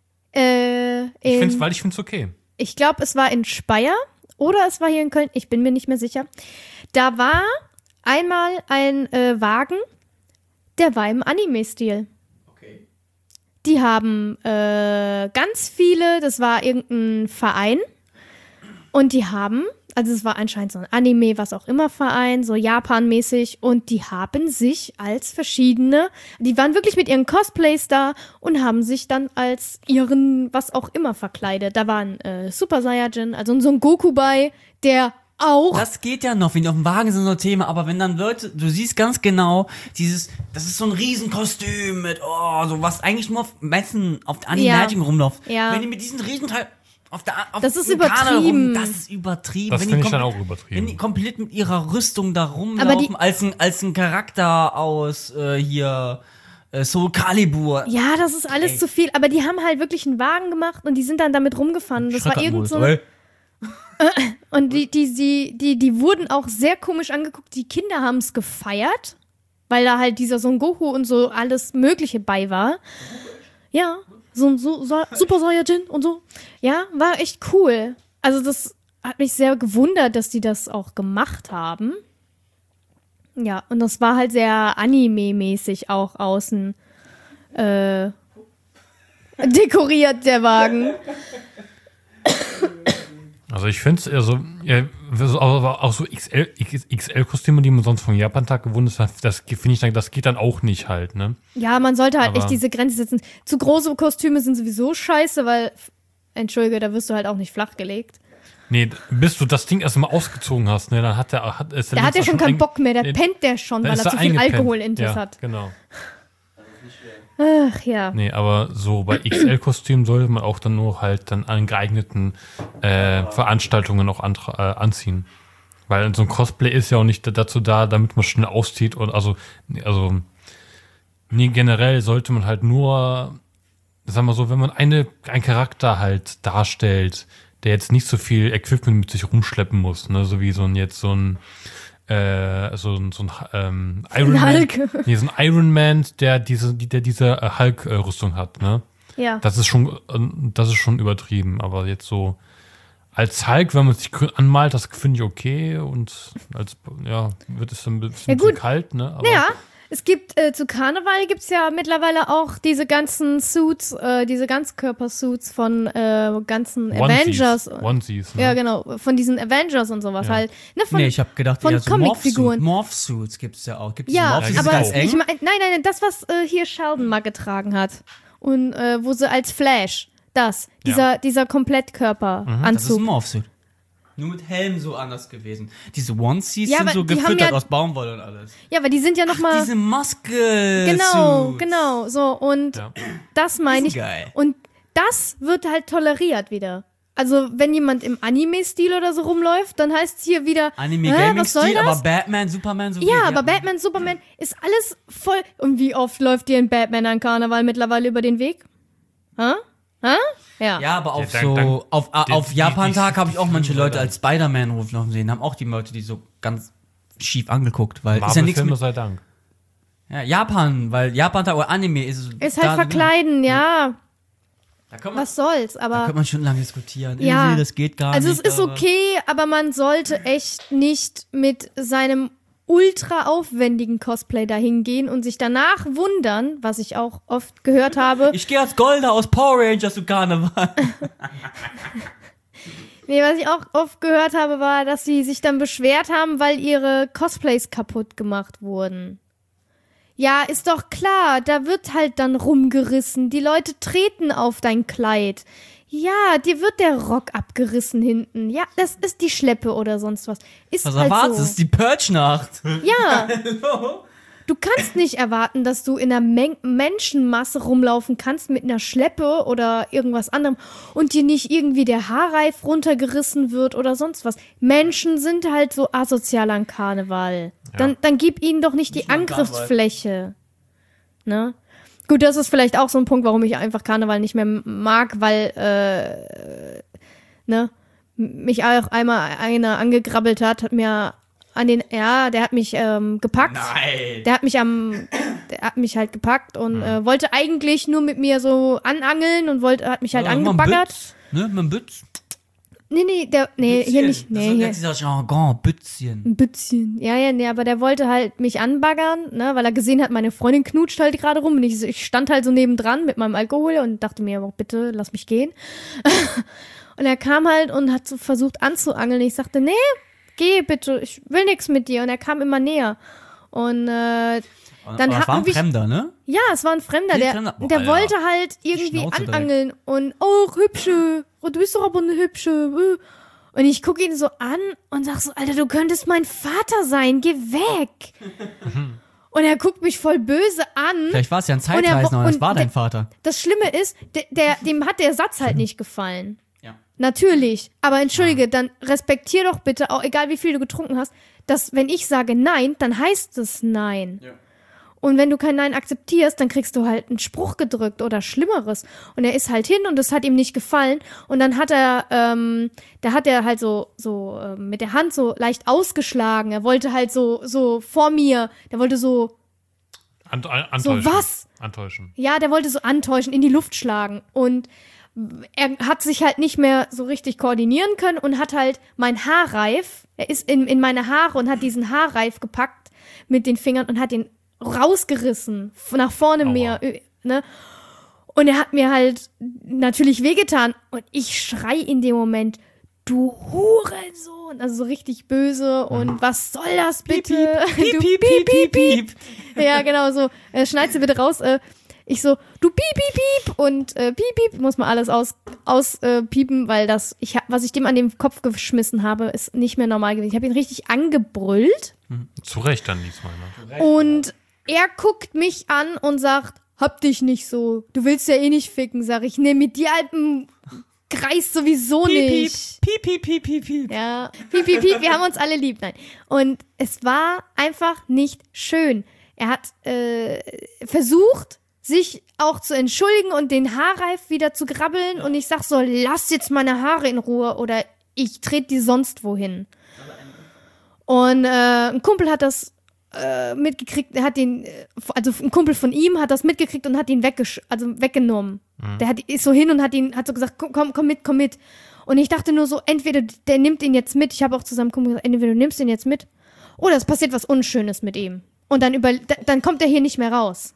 Äh, Ich in, find's, weil ich finde es okay. ich glaube, es war in Speyer oder es war hier in Köln, ich bin mir nicht mehr sicher. Da war einmal ein äh, Wagen, der war im Anime-Stil. Okay. Die haben äh, ganz viele, das war irgendein Verein und die haben, also es war anscheinend so ein Anime, was auch immer Verein, so Japan-mäßig und die haben sich als verschiedene, die waren wirklich mit ihren Cosplays da und haben sich dann als ihren was auch immer verkleidet. Da war ein äh, Super Saiyajin, also so ein Goku bei, der auch Das geht ja noch, wenn die auf dem Wagen sind, so ein Thema, aber wenn dann Leute, du siehst ganz genau, dieses, das ist so ein Riesenkostüm mit, oh, so was eigentlich nur auf Messen, auf Animation Ja. rumläuft. Ja. Wenn die mit diesen Riesenteil auf der auf Das ist dem Karneval übertrieben. das ist übertrieben. Das Wenn finde die ich dann kom- auch Wenn die übertrieben. komplett mit ihrer Rüstung da Aber rumlaufen, die- als ein, als ein Charakter aus äh, hier äh, Soul Calibur. ja, das ist alles Ey. zu viel, aber die haben halt wirklich einen Wagen gemacht und die sind dann damit rumgefahren. Das war irgend so Ey. Und die, die, die, die, die wurden auch sehr komisch angeguckt. Die Kinder haben es gefeiert, weil da halt dieser Son Goku und so alles Mögliche bei war. Ja, so ein so, so, Super Saiyajin und so. Ja, war echt cool. Also das hat mich sehr gewundert, dass die das auch gemacht haben. Ja, und das war halt sehr Anime-mäßig auch außen äh, dekoriert, der Wagen. Also ich finde es, also, ja, so- aber auch so X L-Kostüme, die man sonst vom Japantag gewohnt ist, das finde ich dann, das geht dann auch nicht halt, ne? Ja, man sollte halt Aber- echt diese Grenze setzen. Zu große Kostüme sind sowieso scheiße, weil, Entschuldige, da wirst du halt auch nicht flachgelegt. Nee, bis du das Ding erstmal ausgezogen hast, ne, dann hat der, hat, ist Da hat er schon keinen Bock mehr, der Nee, pennt der schon, dann weil ist er zu viel eingepennt. Alkoholintus Ja, hat. genau. Ach ja. Nee, aber so bei X L-Kostümen sollte man auch dann nur halt dann an geeigneten äh, Veranstaltungen auch antra- äh, anziehen. Weil so ein Cosplay ist ja auch nicht dazu da, damit man schnell auszieht und also, nee, also nee, generell sollte man halt nur, sagen wir so, wenn man eine, einen Charakter halt darstellt, der jetzt nicht so viel Equipment mit sich rumschleppen muss, ne, so wie so ein jetzt so ein äh, so, ein- so ein ähm, Iron Ein Man. Hulk. Nee, so ein Iron Man, der diese, die- der diese äh, Hulk-Rüstung hat, ne? Ja. Das ist schon, äh, das ist schon übertrieben, aber jetzt so als Hulk, wenn man sich grün anmalt, das finde ich okay und als, ja, wird es dann ein bisschen Ja, gut. zu kalt, ne? Aber Ja, es gibt, äh, zu Karneval gibt es ja mittlerweile auch diese ganzen Suits, äh, diese Ganzkörpersuits von äh, ganzen Onesies, Avengers. Onesies, ne? Ja, genau, von diesen Avengers und sowas Ja. halt. Ne, von, Nee, ich habe gedacht, von ja, so Comicfiguren. Morph-Suits Morph gibt's ja auch. Gibt's Ja, Morph-Suits gibt's aber ganz auch. eng? ich meine, nein, nein, nein, das, was äh, hier Sheldon mal getragen hat. Und äh, wo sie als Flash, das, dieser, dieser Das ist ein Komplettkörperanzug. Morph-Suit. Nur mit Helm so anders gewesen. Diese Onesies Ja, sind aber so die haben gefüttert ja- aus Baumwolle und alles. Ja, aber die sind ja nochmal. Diese Muskel. Genau, genau, so. Und Ja. das meine ich. Die sind geil. Und das wird halt toleriert wieder. Also, wenn jemand im Anime-Stil oder so rumläuft, dann heißt es hier wieder, Anime hä, Gaming was soll Stil, das? aber Batman, Superman so Ja, viel. aber Batman, Superman ist alles voll. Und wie oft läuft dir ein Batman an Karneval mittlerweile über den Weg? Hä? Hä? Ja. Ja, aber auf Ja, dann- so dann- auf, äh, die- auf die- Japan-Tag die- habe ich auch die manche Filme Leute dann. als Spider-Man rumlaufen sehen. Haben auch die Leute, die so ganz schief angeguckt, weil ist ja nichts Marvel-Filme mit sei Dank. ja, Japan, weil Japan-Tag oder Anime ist Ist halt da- verkleiden, ja. Da kann man, Was soll's, da aber. kann man schon lange diskutieren. Ja. Nee, das geht gar Also nicht. es ist aber- okay, aber man sollte echt nicht mit seinem ultra aufwendigen Cosplay dahin gehen und sich danach wundern, was ich auch oft gehört habe. Ich gehe als Golda aus Power Rangers zu Karneval. Nee, was ich auch oft gehört habe, war, dass sie sich dann beschwert haben, weil ihre Cosplays kaputt gemacht wurden. Ja, ist doch klar, da wird halt dann rumgerissen. Die Leute treten auf dein Kleid. Ja, dir wird der Rock abgerissen hinten. Ja, das ist die Schleppe oder sonst was. Ist Was halt erwartest du? so. Das ist die Purge-Nacht. Ja, Hallo? du kannst nicht erwarten, dass du in einer Men- Menschenmasse rumlaufen kannst mit einer Schleppe oder irgendwas anderem und dir nicht irgendwie der Haarreif runtergerissen wird oder sonst was. Menschen sind halt so asozial an Karneval. Ja. Dann, dann gib ihnen doch nicht die Nicht mal Angriffsfläche. Ne? Gut, das ist vielleicht auch so ein Punkt, warum ich einfach Karneval nicht mehr mag, weil äh, ne, mich auch einmal einer angegrabbelt hat, hat mir an den, ja, der hat mich ähm, gepackt. Nein. Der hat mich am, der hat mich halt gepackt und äh, wollte eigentlich nur mit mir so anangeln und wollte, hat mich halt Ja, mit dem angebaggert. Bütz, ne, mit dem Bütz. Nee, nee, der, nee, hier nicht, nee, das hier. ist dieser Jargon, Bützchen. Ein bisschen. Ja, ja, nee, aber der wollte halt mich anbaggern, ne, weil er gesehen hat, meine Freundin knutscht halt gerade rum und ich, ich stand halt so nebendran mit meinem Alkohol und dachte mir, oh, bitte, lass mich gehen. Und er kam halt und hat so versucht anzuangeln. Ich sagte, nee, geh bitte, ich will nichts mit dir. Und er kam immer näher. Und äh, dann Aber das war ein hab ich, Fremder, ne? ja, es war ein Fremder, Nee, der, Fremder. Boah, der Alter. wollte halt irgendwie Schnauze direkt. anangeln und, oh, hübsche, oh, du bist doch aber eine hübsche. äh. Und ich gucke ihn so an und sag so, Alter, du könntest mein Vater sein, geh weg. Und er guckt mich voll böse an. Vielleicht war es ja ein Und er- Zeitreisender und das und war dein der- Vater. Das Schlimme ist, der, der, dem hat der Satz halt nicht gefallen. Ja. Natürlich. Aber entschuldige, dann respektier doch bitte, auch egal wie viel du getrunken hast, dass wenn ich sage Nein, dann heißt es Nein. Ja. Und wenn du kein Nein akzeptierst, dann kriegst du halt einen Spruch gedrückt oder Schlimmeres. Und er ist halt hin und das hat ihm nicht gefallen. Und dann hat er, ähm, da hat er halt so, so äh, mit der Hand so leicht ausgeschlagen. Er wollte halt so, so vor mir, der wollte so, Ant an antäuschen. so was? Antäuschen. Ja, der wollte so antäuschen, in die Luft schlagen. Und er hat sich halt nicht mehr so richtig koordinieren können und hat halt mein Haarreif, er ist in, in meine Haare und hat diesen Haarreif gepackt mit den Fingern und hat ihn rausgerissen, nach vorne Aua. mehr, ö- ne? Und er hat mir halt natürlich wehgetan und ich schrei in dem Moment, du Hurensohn, also so richtig böse und was soll das bitte? Piep, Du piep, piep, piep, piep. ja, genau so. Äh, schneid sie bitte raus. Äh, ich so, du piep, piep, piep. Und äh, piep, piep, muss man alles aus, aus äh, piepen, weil das, ich hab, was ich dem an den Kopf geschmissen habe, ist nicht mehr normal gewesen. Ich habe ihn richtig angebrüllt. Zu Recht dann diesmal. Ne? Und er guckt mich an und sagt, hab dich nicht so. Du willst ja eh nicht ficken, sag ich. Nee, mit dir alten Kreis sowieso nicht. Piep, piep, piep, piep, piep. Ja, piep, piep, piep, wir haben uns alle lieb. Nein. Und es war einfach nicht schön. Er hat äh, versucht, sich auch zu entschuldigen und den Haarreif wieder zu grabbeln. Ja. Und ich sag so, lass jetzt meine Haare in Ruhe oder ich trete die sonst wohin. Und äh, ein Kumpel hat das äh, mitgekriegt, er hat den, also ein Kumpel von ihm hat das mitgekriegt und hat ihn weggesch- also weggenommen. Mhm. Der hat, ist so hin und hat ihn, hat so gesagt, komm, komm mit, komm mit. Und ich dachte nur so, entweder der nimmt ihn jetzt mit, ich habe auch zu seinem Kumpel gesagt, entweder du nimmst ihn jetzt mit, oder es passiert was Unschönes mit ihm. Und dann, über, dann kommt er hier nicht mehr raus.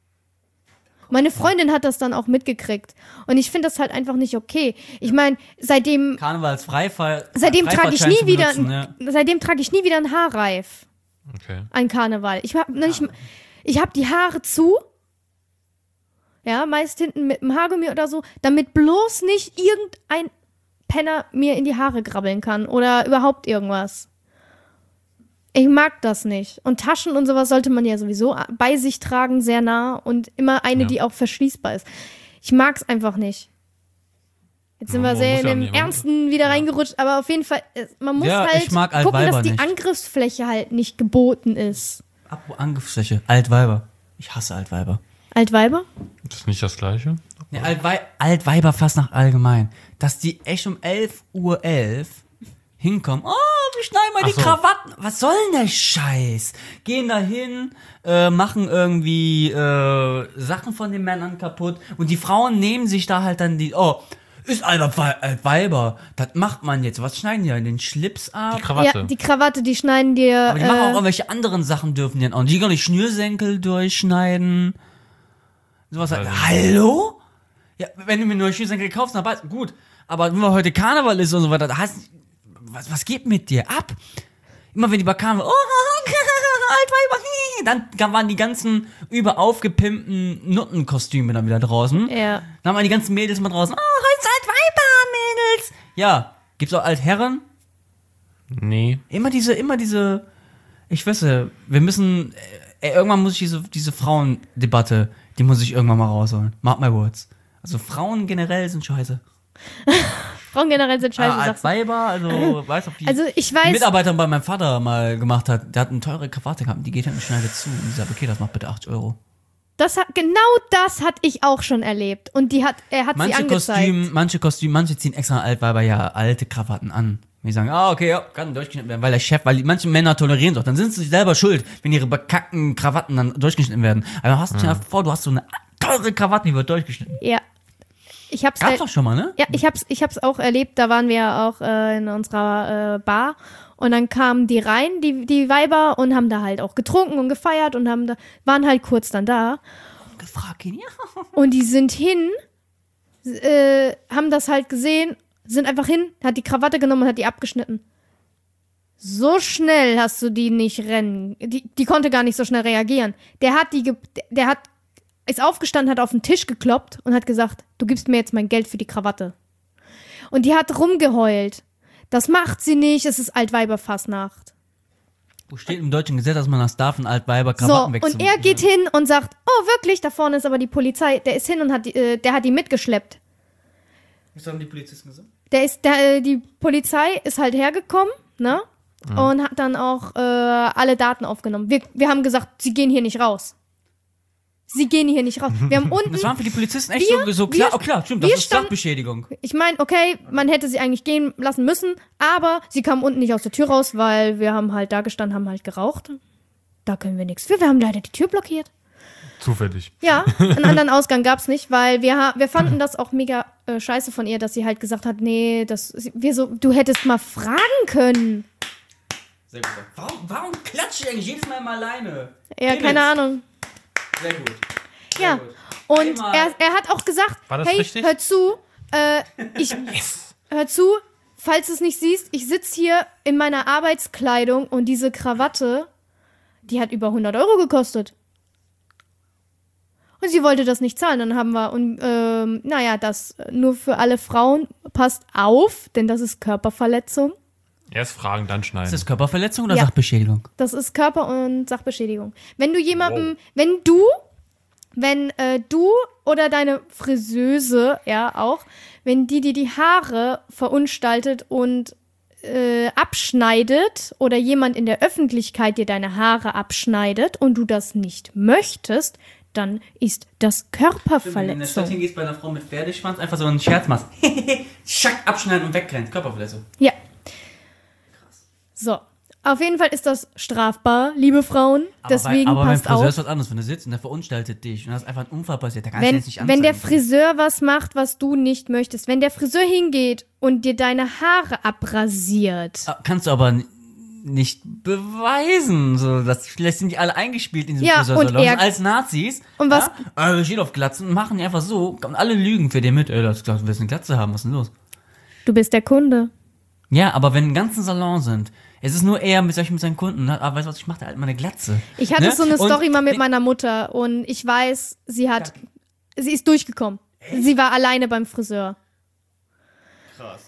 Meine Freundin hat das dann auch mitgekriegt. Und ich finde das halt einfach nicht okay. Ich meine, seitdem, Karnevalsfreifall. seitdem trage ich nie wieder, benutzen, ja. seitdem trage ich nie wieder einen Haarreif. Okay. An Karneval. Ich habe nicht, ich habe die Haare zu. Ja, meist hinten mit einem Haargummi oder so, damit bloß nicht irgendein Penner mir in die Haare grabbeln kann oder überhaupt irgendwas. Ich mag das nicht. Und Taschen und sowas sollte man ja sowieso bei sich tragen, sehr nah und immer eine, Ja. die auch verschließbar ist. Ich mag's einfach nicht. Jetzt sind Man wir sehr muss in ja dem nicht- man- Ernsten wieder reingerutscht, aber auf jeden Fall, äh, man muss Ja, halt ich mag gucken, Altweiber dass die nicht. Angriffsfläche halt nicht geboten ist. Apropos Angriffsfläche. Altweiber. Ich hasse Altweiber. Altweiber? Das ist nicht das Gleiche. Nee, Altwei Altweiber fast nach allgemein. Dass die echt um elf Uhr elf hinkommen. Oh, wir schneiden mal Ach die so. Krawatten. Was soll denn der Scheiß? Gehen da hin, äh, machen irgendwie äh, Sachen von den Männern kaputt. Und die Frauen nehmen sich da halt dann die, oh, Ist Alter, Altweiber. Das macht man jetzt. Was schneiden die? Den Schlips ab? Die Krawatte. Ja, die Krawatte, die schneiden dir. Aber die machen auch Äh, irgendwelche anderen Sachen dürfen die dann auch. Die können nicht Schnürsenkel durchschneiden. Sowas halt. Also- Hallo? Ja, wenn du mir nur Schnürsenkel kaufst, dann weiß gut. Aber wenn heute Karneval ist und so weiter, da heißt, was, was geht mit dir ab? Immer wenn die bei Karneval, oh, Altweiber, dann waren die ganzen überaufgepimpten Nuttenkostüme dann wieder draußen. ja. Dann waren die ganzen Mädels mal draußen. Oh, heute ist Altweiber, Mädels. Ja, gibt's auch Altherren? Nee. Immer diese, immer diese, ich weiß ja, wir müssen, äh, irgendwann muss ich diese, diese Frauendebatte, die muss ich irgendwann mal rausholen. Mark my words. Also Frauen generell sind scheiße. Frauen generell sind scheiße, Ah, als sagst du. Weiber, also, weißt du, ob die, Also ich die weiß, Mitarbeiter bei meinem Vater mal gemacht hat, der hat eine teure Krawatte gehabt, die geht halt und schneidet zu. Und ich sage, okay, das macht bitte achtzig Euro. das hat, genau das hatte ich auch schon erlebt. Und die hat, er hat sie Manche angezeigt. Kostüme, manche Kostüme, manche ziehen extra Altweiber ja alte Krawatten an. Die sagen, ah, okay, ja, kann durchgeschnitten werden, weil der Chef, weil die, manche Männer tolerieren es auch. Dann sind sie selber schuld, wenn ihre bekackten Krawatten dann durchgeschnitten werden. Aber hast du dir vor, du hast so eine teure Krawatte, die wird durchgeschnitten. Ja. Ich hab's, Gab's er- doch schon mal, ne? ja, ich hab's, ich hab's auch erlebt, da waren wir auch äh, in unserer äh, Bar und dann kamen die rein, die, die Weiber, und haben da halt auch getrunken und gefeiert und haben da, waren halt kurz dann da. Gefragt ihn, ja. Und die sind hin, äh, haben das halt gesehen, sind einfach hin, hat die Krawatte genommen und hat die abgeschnitten. So schnell hast du die nicht rennen. Die, die konnte gar nicht so schnell reagieren. Der hat die, ge der hat, ist aufgestanden, hat auf den Tisch gekloppt und hat gesagt, du gibst mir jetzt mein Geld für die Krawatte. Und die hat rumgeheult. Das macht sie nicht, es ist Altweiberfastnacht. Wo steht im deutschen Gesetz, dass man das darf, ein Altweiber So, Krawatten wechseln? und er geht hin und sagt, oh wirklich, da vorne ist aber die Polizei. Der ist hin und hat die, äh, der hat die mitgeschleppt. Was haben die Polizisten gesagt? Der ist, der, äh, die Polizei ist halt hergekommen, ne? Und hat dann auch äh, alle Daten aufgenommen. Wir, wir haben gesagt, sie gehen hier nicht raus. Sie gehen hier nicht raus. Wir haben unten, Das waren für die Polizisten echt Wir- so, so klar. wir- Oh klar, stimmt, wir das ist standen- Sachbeschädigung. ich meine, okay, man hätte sie eigentlich gehen lassen müssen, aber sie kamen unten nicht aus der Tür raus, weil wir haben halt da gestanden, haben halt geraucht. Da können wir nichts für. Wir haben leider die Tür blockiert. Zufällig. Ja, einen anderen Ausgang gab's nicht, weil wir, ha- wir fanden das auch mega äh, scheiße von ihr, dass sie halt gesagt hat, nee, das, wir so, du hättest mal fragen können. Sehr gut. Warum, warum klatsche ich eigentlich jedes Mal mal alleine? Ja, Himmels. keine Ahnung. Sehr gut. Sehr Ja, gut. und Einmal- er, er hat auch gesagt, War das hey, richtig? hör zu, äh, ich, hör zu, falls du es nicht siehst, ich sitze hier in meiner Arbeitskleidung und diese Krawatte, die hat über hundert Euro gekostet. Und sie wollte das nicht zahlen. Dann haben wir, und ähm, naja, das nur für alle Frauen, passt auf, denn das ist Körperverletzung. Erst fragen, dann Ist schneiden. das Körperverletzung oder Ja. Sachbeschädigung? Das ist Körper- und Sachbeschädigung. Wenn du jemandem, wenn du, wenn äh, du oder deine Friseuse, ja auch, wenn die dir die Haare verunstaltet und äh, abschneidet oder jemand in der Öffentlichkeit dir deine Haare abschneidet und du das nicht möchtest, dann ist das Wenn du in der Stadt Körperverletzung. hingehst bei einer Frau mit Pferdeschwanz, einfach so einen Scherz machst. Schack, abschneiden und wegrennen. Körperverletzung. Ja. So. Auf jeden Fall ist das strafbar, liebe Frauen. Deswegen aber passt beim Friseur auf. ist was anderes. Wenn du sitzt und der verunstaltet dich und da ist einfach ein Unfall passiert, da kannst du Wenn, jetzt nicht wenn der anzeigen. Friseur was macht, was du nicht möchtest, wenn der Friseur hingeht und dir deine Haare abrasiert, Ah, kannst du aber n- nicht beweisen. So, das, vielleicht sind die alle eingespielt in diesem Ja, Friseursalon und er- als Nazis. Und was- Ja, äh, steht auf Glatzen und machen die einfach so. Und alle lügen für den mit. Ey, das, du willst eine Glatze haben, was ist denn los? du bist der Kunde. Ja, aber wenn einen ganzen Salon sind, es ist nur er mit solchen mit seinen Kunden. Ne? Aber weißt du was, ich mache da halt mal eine Glatze. Ich hatte Ne? so eine Und- Story mal mit nee, meiner Mutter und ich weiß, sie hat, sie ist durchgekommen. Sie war alleine beim Friseur. Krass.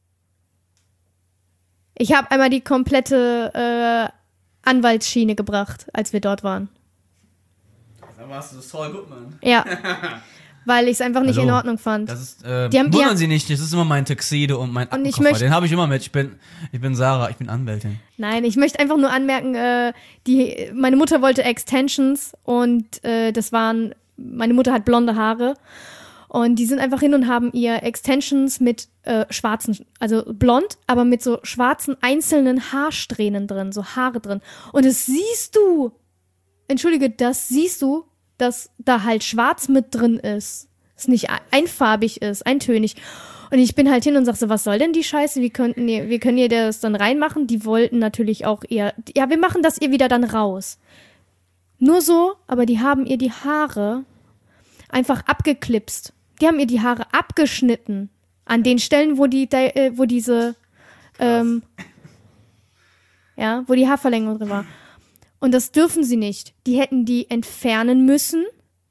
Ich habe einmal die komplette äh, Anwaltsschiene gebracht, als wir dort waren. Dann warst du Saul Goodman. Ja, weil ich es einfach nicht Hallo. in Ordnung fand. Das ist, äh, Die haben- die wundern haben- Sie nicht, das ist immer mein Tuxedo und mein Und ich Aktenkoffer. möcht- Den habe ich immer mit. Ich bin, ich bin Sarah, ich bin Anwältin. Nein, ich möchte einfach nur anmerken, äh, die, meine Mutter wollte Extensions und äh, das waren, meine Mutter hat blonde Haare und die sind einfach hin und haben ihr Extensions mit äh, schwarzen, also blond, aber mit so schwarzen einzelnen Haarsträhnen drin, so Haare drin. Und das siehst du, entschuldige, das siehst du, dass da halt schwarz mit drin ist. Es nicht einfarbig ist, eintönig. Und ich bin halt hin und sag so, was soll denn die Scheiße? Wie könnten ihr, wie können ihr das dann reinmachen? Die wollten natürlich auch eher, ja, wir machen das ihr wieder dann raus. Nur so, aber die haben ihr die Haare einfach abgeklipst. Die haben ihr die Haare abgeschnitten. An den Stellen, wo die, äh, wo diese, ähm, ja, wo die Haarverlängerung drin war. Und das dürfen sie nicht. Die hätten die entfernen müssen.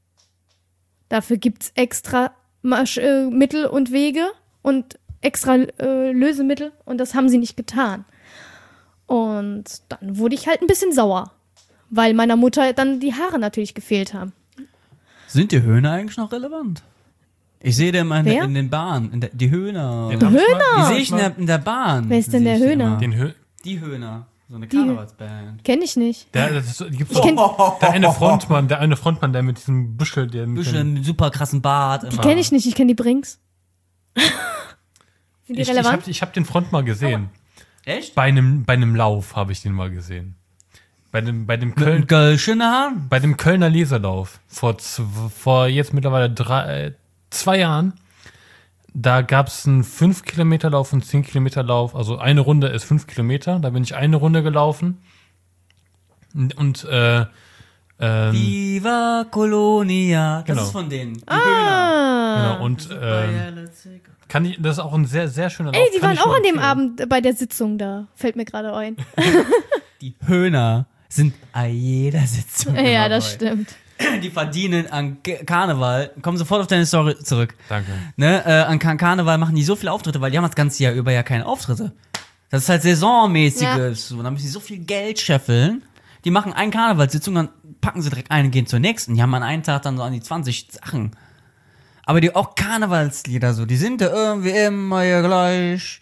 Dafür gibt's extra Masch- äh, Mittel und Wege und extra äh, Lösemittel. Und das haben sie nicht getan. Und dann wurde ich halt ein bisschen sauer. Weil meiner Mutter dann die Haare natürlich gefehlt haben. Sind die Höhner eigentlich noch relevant? Ich sehe den in, Wer? in den Bahnen. In der, die Höhner. Den Die hab ich Höhner? mal- sehe ich in der, in der Bahn. Wer ist denn Sehe der ich die Höhner? immer. Den Hö Die Höhner. So eine Die- Karnevalsband. Kenn ich nicht. der, das ist, gibt's Ich kenn- doch, der eine Frontmann, der eine Frontmann, der mit diesem Büschel, der mit dem, Bisschen mit super krassen Bart. Die Immer. kenne ich nicht. Ich kenne die Brings. Sind die ich, ich relevant? habe ich hab den Front mal gesehen. Echt? Bei einem, bei einem Lauf habe ich den mal gesehen. Bei dem, bei dem Köln, Mit Gölschen Haaren? bei dem Kölner Leserlauf vor, zw- vor jetzt mittlerweile drei, äh, zwei Jahren. Da gab es einen fünf Kilometer Lauf und zehn Kilometer Lauf. Also eine Runde ist fünf Kilometer. Da bin ich eine Runde gelaufen. Und, und äh, ähm, Viva Colonia. Das Genau. ist von denen. Die Ah. genau, und ähm, Höhner. kann ich, das ist auch ein sehr, sehr schöner Lauf. Ey, die kann waren ich auch nur an dem empfehlen. Abend bei der Sitzung da. Fällt mir gerade ein. Die Höhner sind an jeder Sitzung. Ja, immer das dabei. stimmt. Die verdienen an Ge- Karneval. Komm sofort auf deine Story zurück. Danke. Ne, äh, an Kar Karneval machen die so viele Auftritte, weil die haben das ganze Jahr über ja keine Auftritte. Das ist halt saisonmäßiges. So, dann müssen sie so viel Geld scheffeln. Die machen eine Karnevalssitzung, dann packen sie direkt eine und gehen zur nächsten. Die haben an einem Tag dann so an die zwanzig Sachen. Aber die auch Karnevalslieder so, die sind ja irgendwie immer hier gleich.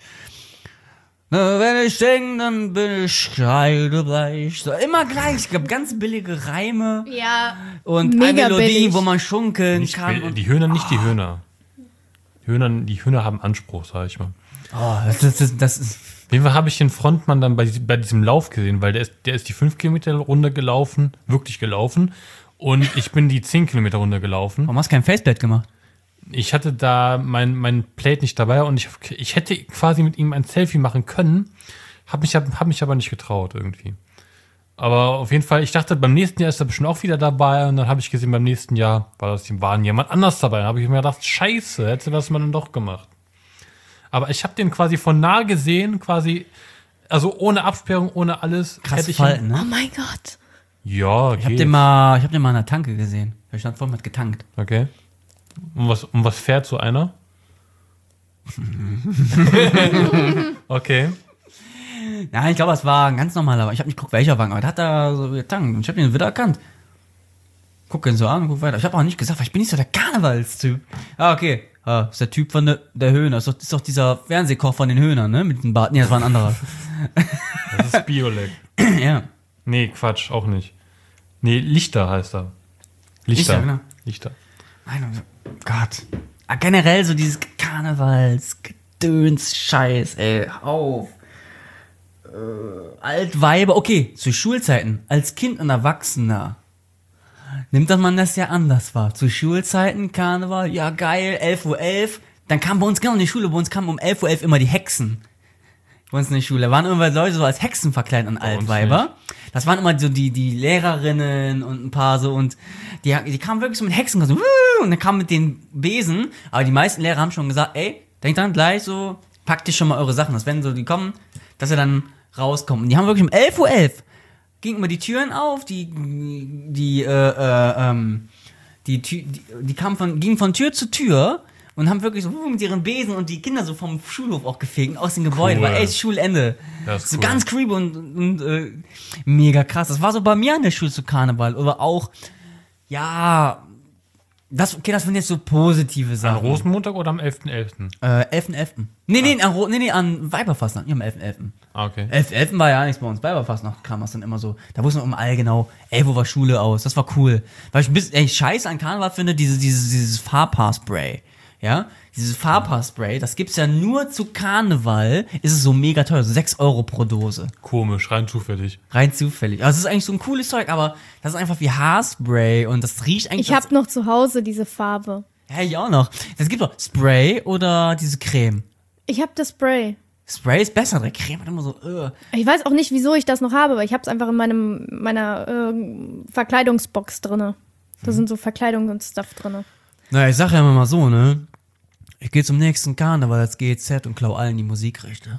Ne, wenn ich sing, dann bin ich kreidebleich. So, immer gleich. Es gab ganz billige Reime Ja. und Mega eine Melodie, billig. wo man schunkeln Nicht, kann. Und die Höhner, nicht die Höhner. Die Höhner, die Höhner haben Anspruch, sag ich mal. oh, das, das, das, das ist. Auf jeden Fall habe ich den Frontmann dann bei, bei diesem Lauf gesehen, weil der ist, der ist die fünf Kilometer Runde gelaufen, wirklich gelaufen. Und ich bin die zehn Kilometer Runde gelaufen. Warum hast du kein Faceplate gemacht? Ich hatte da mein, mein Plate nicht dabei und ich, ich hätte quasi mit ihm ein Selfie machen können, habe mich, hab, hab mich aber nicht getraut irgendwie. Aber auf jeden Fall, ich dachte, beim nächsten Jahr ist er bestimmt auch wieder dabei und dann habe ich gesehen, beim nächsten Jahr war das war jemand anders dabei. Dann habe ich mir gedacht, scheiße, hätte das man dann doch gemacht. Aber ich habe den quasi von nah gesehen, quasi, also ohne Absperrung, ohne alles. Krass hätte ich Falten, Oh ne? mein Gott. Ihn, ja, Ich hab den mal, ich hab den mal an der Tanke gesehen. Ich stand vor mir hat getankt. Okay. Und was, um was fährt so einer? Okay. Nein, ich glaube, es war ein ganz normaler Wagen. Ich habe nicht geguckt, welcher Wagen, aber der hat da so getankt. Und ich habe den wieder erkannt. Guck ihn so an und guck weiter. Ich habe auch nicht gesagt, weil ich bin nicht so der Karnevalstyp. Ah, okay. Ah, ist der Typ von der, der Höhner. Ist doch, ist doch dieser Fernsehkoch von den Höhnern, ne? Mit dem Bart. Nee, das war ein anderer. Das ist Biolek. Ja. Nee, Quatsch, auch nicht. Nee, Lichter heißt er. Lichter. Lichter, genau. Lichter. Nein, oh Gott. Ah, generell so dieses Karnevals-Gedöns-Scheiß, ey. Auf. Äh, Altweiber. Okay, zu Schulzeiten. Als Kind und Erwachsener nimmt man das ja anders wahr. Zu Schulzeiten, Karneval, ja geil, elf Uhr elf. Dann kam bei uns genau in die Schule, bei uns kamen um elf Uhr elf immer die Hexen. Bei uns in der Schule. Da waren immer Leute so als Hexen verkleidet an uns Altweiber. Das waren immer so die, die Lehrerinnen und ein paar so und die, die kamen wirklich so mit Hexen so, und dann kamen mit den Besen, aber die meisten Lehrer haben schon gesagt, ey, denkt dann gleich so, packt ihr schon mal eure Sachen, dass wenn so die kommen, dass ihr dann rauskommen. Und die haben wirklich um elf Uhr elf gingen immer die Türen auf, die, die, äh, äh, ähm, die, Tü- die, die kamen von, gingen von Tür zu Tür und haben wirklich so uh, mit ihren Besen und die Kinder so vom Schulhof auch gefegt, aus dem Gebäude, Cool. war echt Schulende. Das ist so cool. ganz creepy und, und, und äh, mega krass. Das war so bei mir an der Schule zu Karneval, aber auch, ja, das, okay, das sind jetzt so positive Am Sachen. Rosenmontag oder am elften elften? Äh, elften elften Nee, nee, an, Ro- nee, nee, an Weiberfastnacht, nicht am elften elften Ah, okay. elften elften war ja nichts bei uns. Weiberfastnacht kam das dann immer so. Da wussten wir um all genau, elf Uhr war Schule aus. Das war cool. Weil ich ein bisschen ey, scheiße an Karneval finde, diese, dieses, dieses Fahrpaarspray. Ja? Dieses Fahrpaarspray, das gibt's ja nur zu Karneval, ist es so mega teuer. So sechs Euro pro Dose. Komisch, rein zufällig. Rein zufällig. Also es ist eigentlich so ein cooles Zeug, aber das ist einfach wie Haarspray und das riecht eigentlich. Ich habe noch zu Hause diese Farbe. Ja, ich auch noch. Es gibt doch Spray oder diese Creme. Ich habe das Spray. Spray ist besser, der Creme hat immer so, uh. Ich weiß auch nicht, wieso ich das noch habe, aber ich habe es einfach in meinem, meiner äh, Verkleidungsbox drinne. Da sind so Verkleidung und Stuff drinne. Naja, ich sag ja immer mal so, ne? Ich gehe zum nächsten Karneval als G E Z und klau allen die Musikrechte.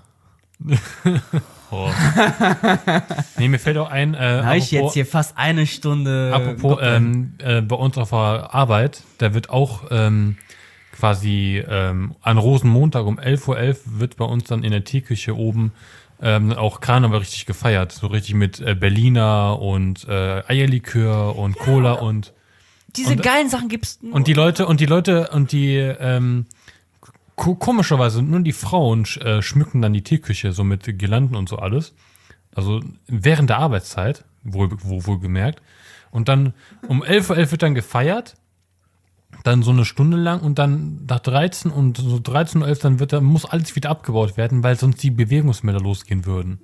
Oh. Nee, mir fällt auch ein, äh, Da habe ich jetzt hier fast eine Stunde. apropos ähm, äh, bei uns auf der Arbeit, da wird auch ähm, quasi ähm, an Rosenmontag um elf Uhr elf wird bei uns dann in der Teeküche oben ähm, auch Karneval richtig gefeiert. So richtig mit äh, Berliner und äh, Eierlikör und Cola und Diese und- geilen Sachen gibt's nur. und die Leute und die Leute und die ähm, ko- komischerweise nur die Frauen sch äh, schmücken dann die Teeküche so mit Girlanden und so alles. Also während der Arbeitszeit, wohl, wohl, wohl gemerkt. Und dann um elf Uhr elf wird dann gefeiert. Dann so eine Stunde lang und dann nach dreizehn und so dreizehn Uhr elf dann wird dann muss alles wieder abgebaut werden, weil sonst die Bewegungsmelder losgehen würden.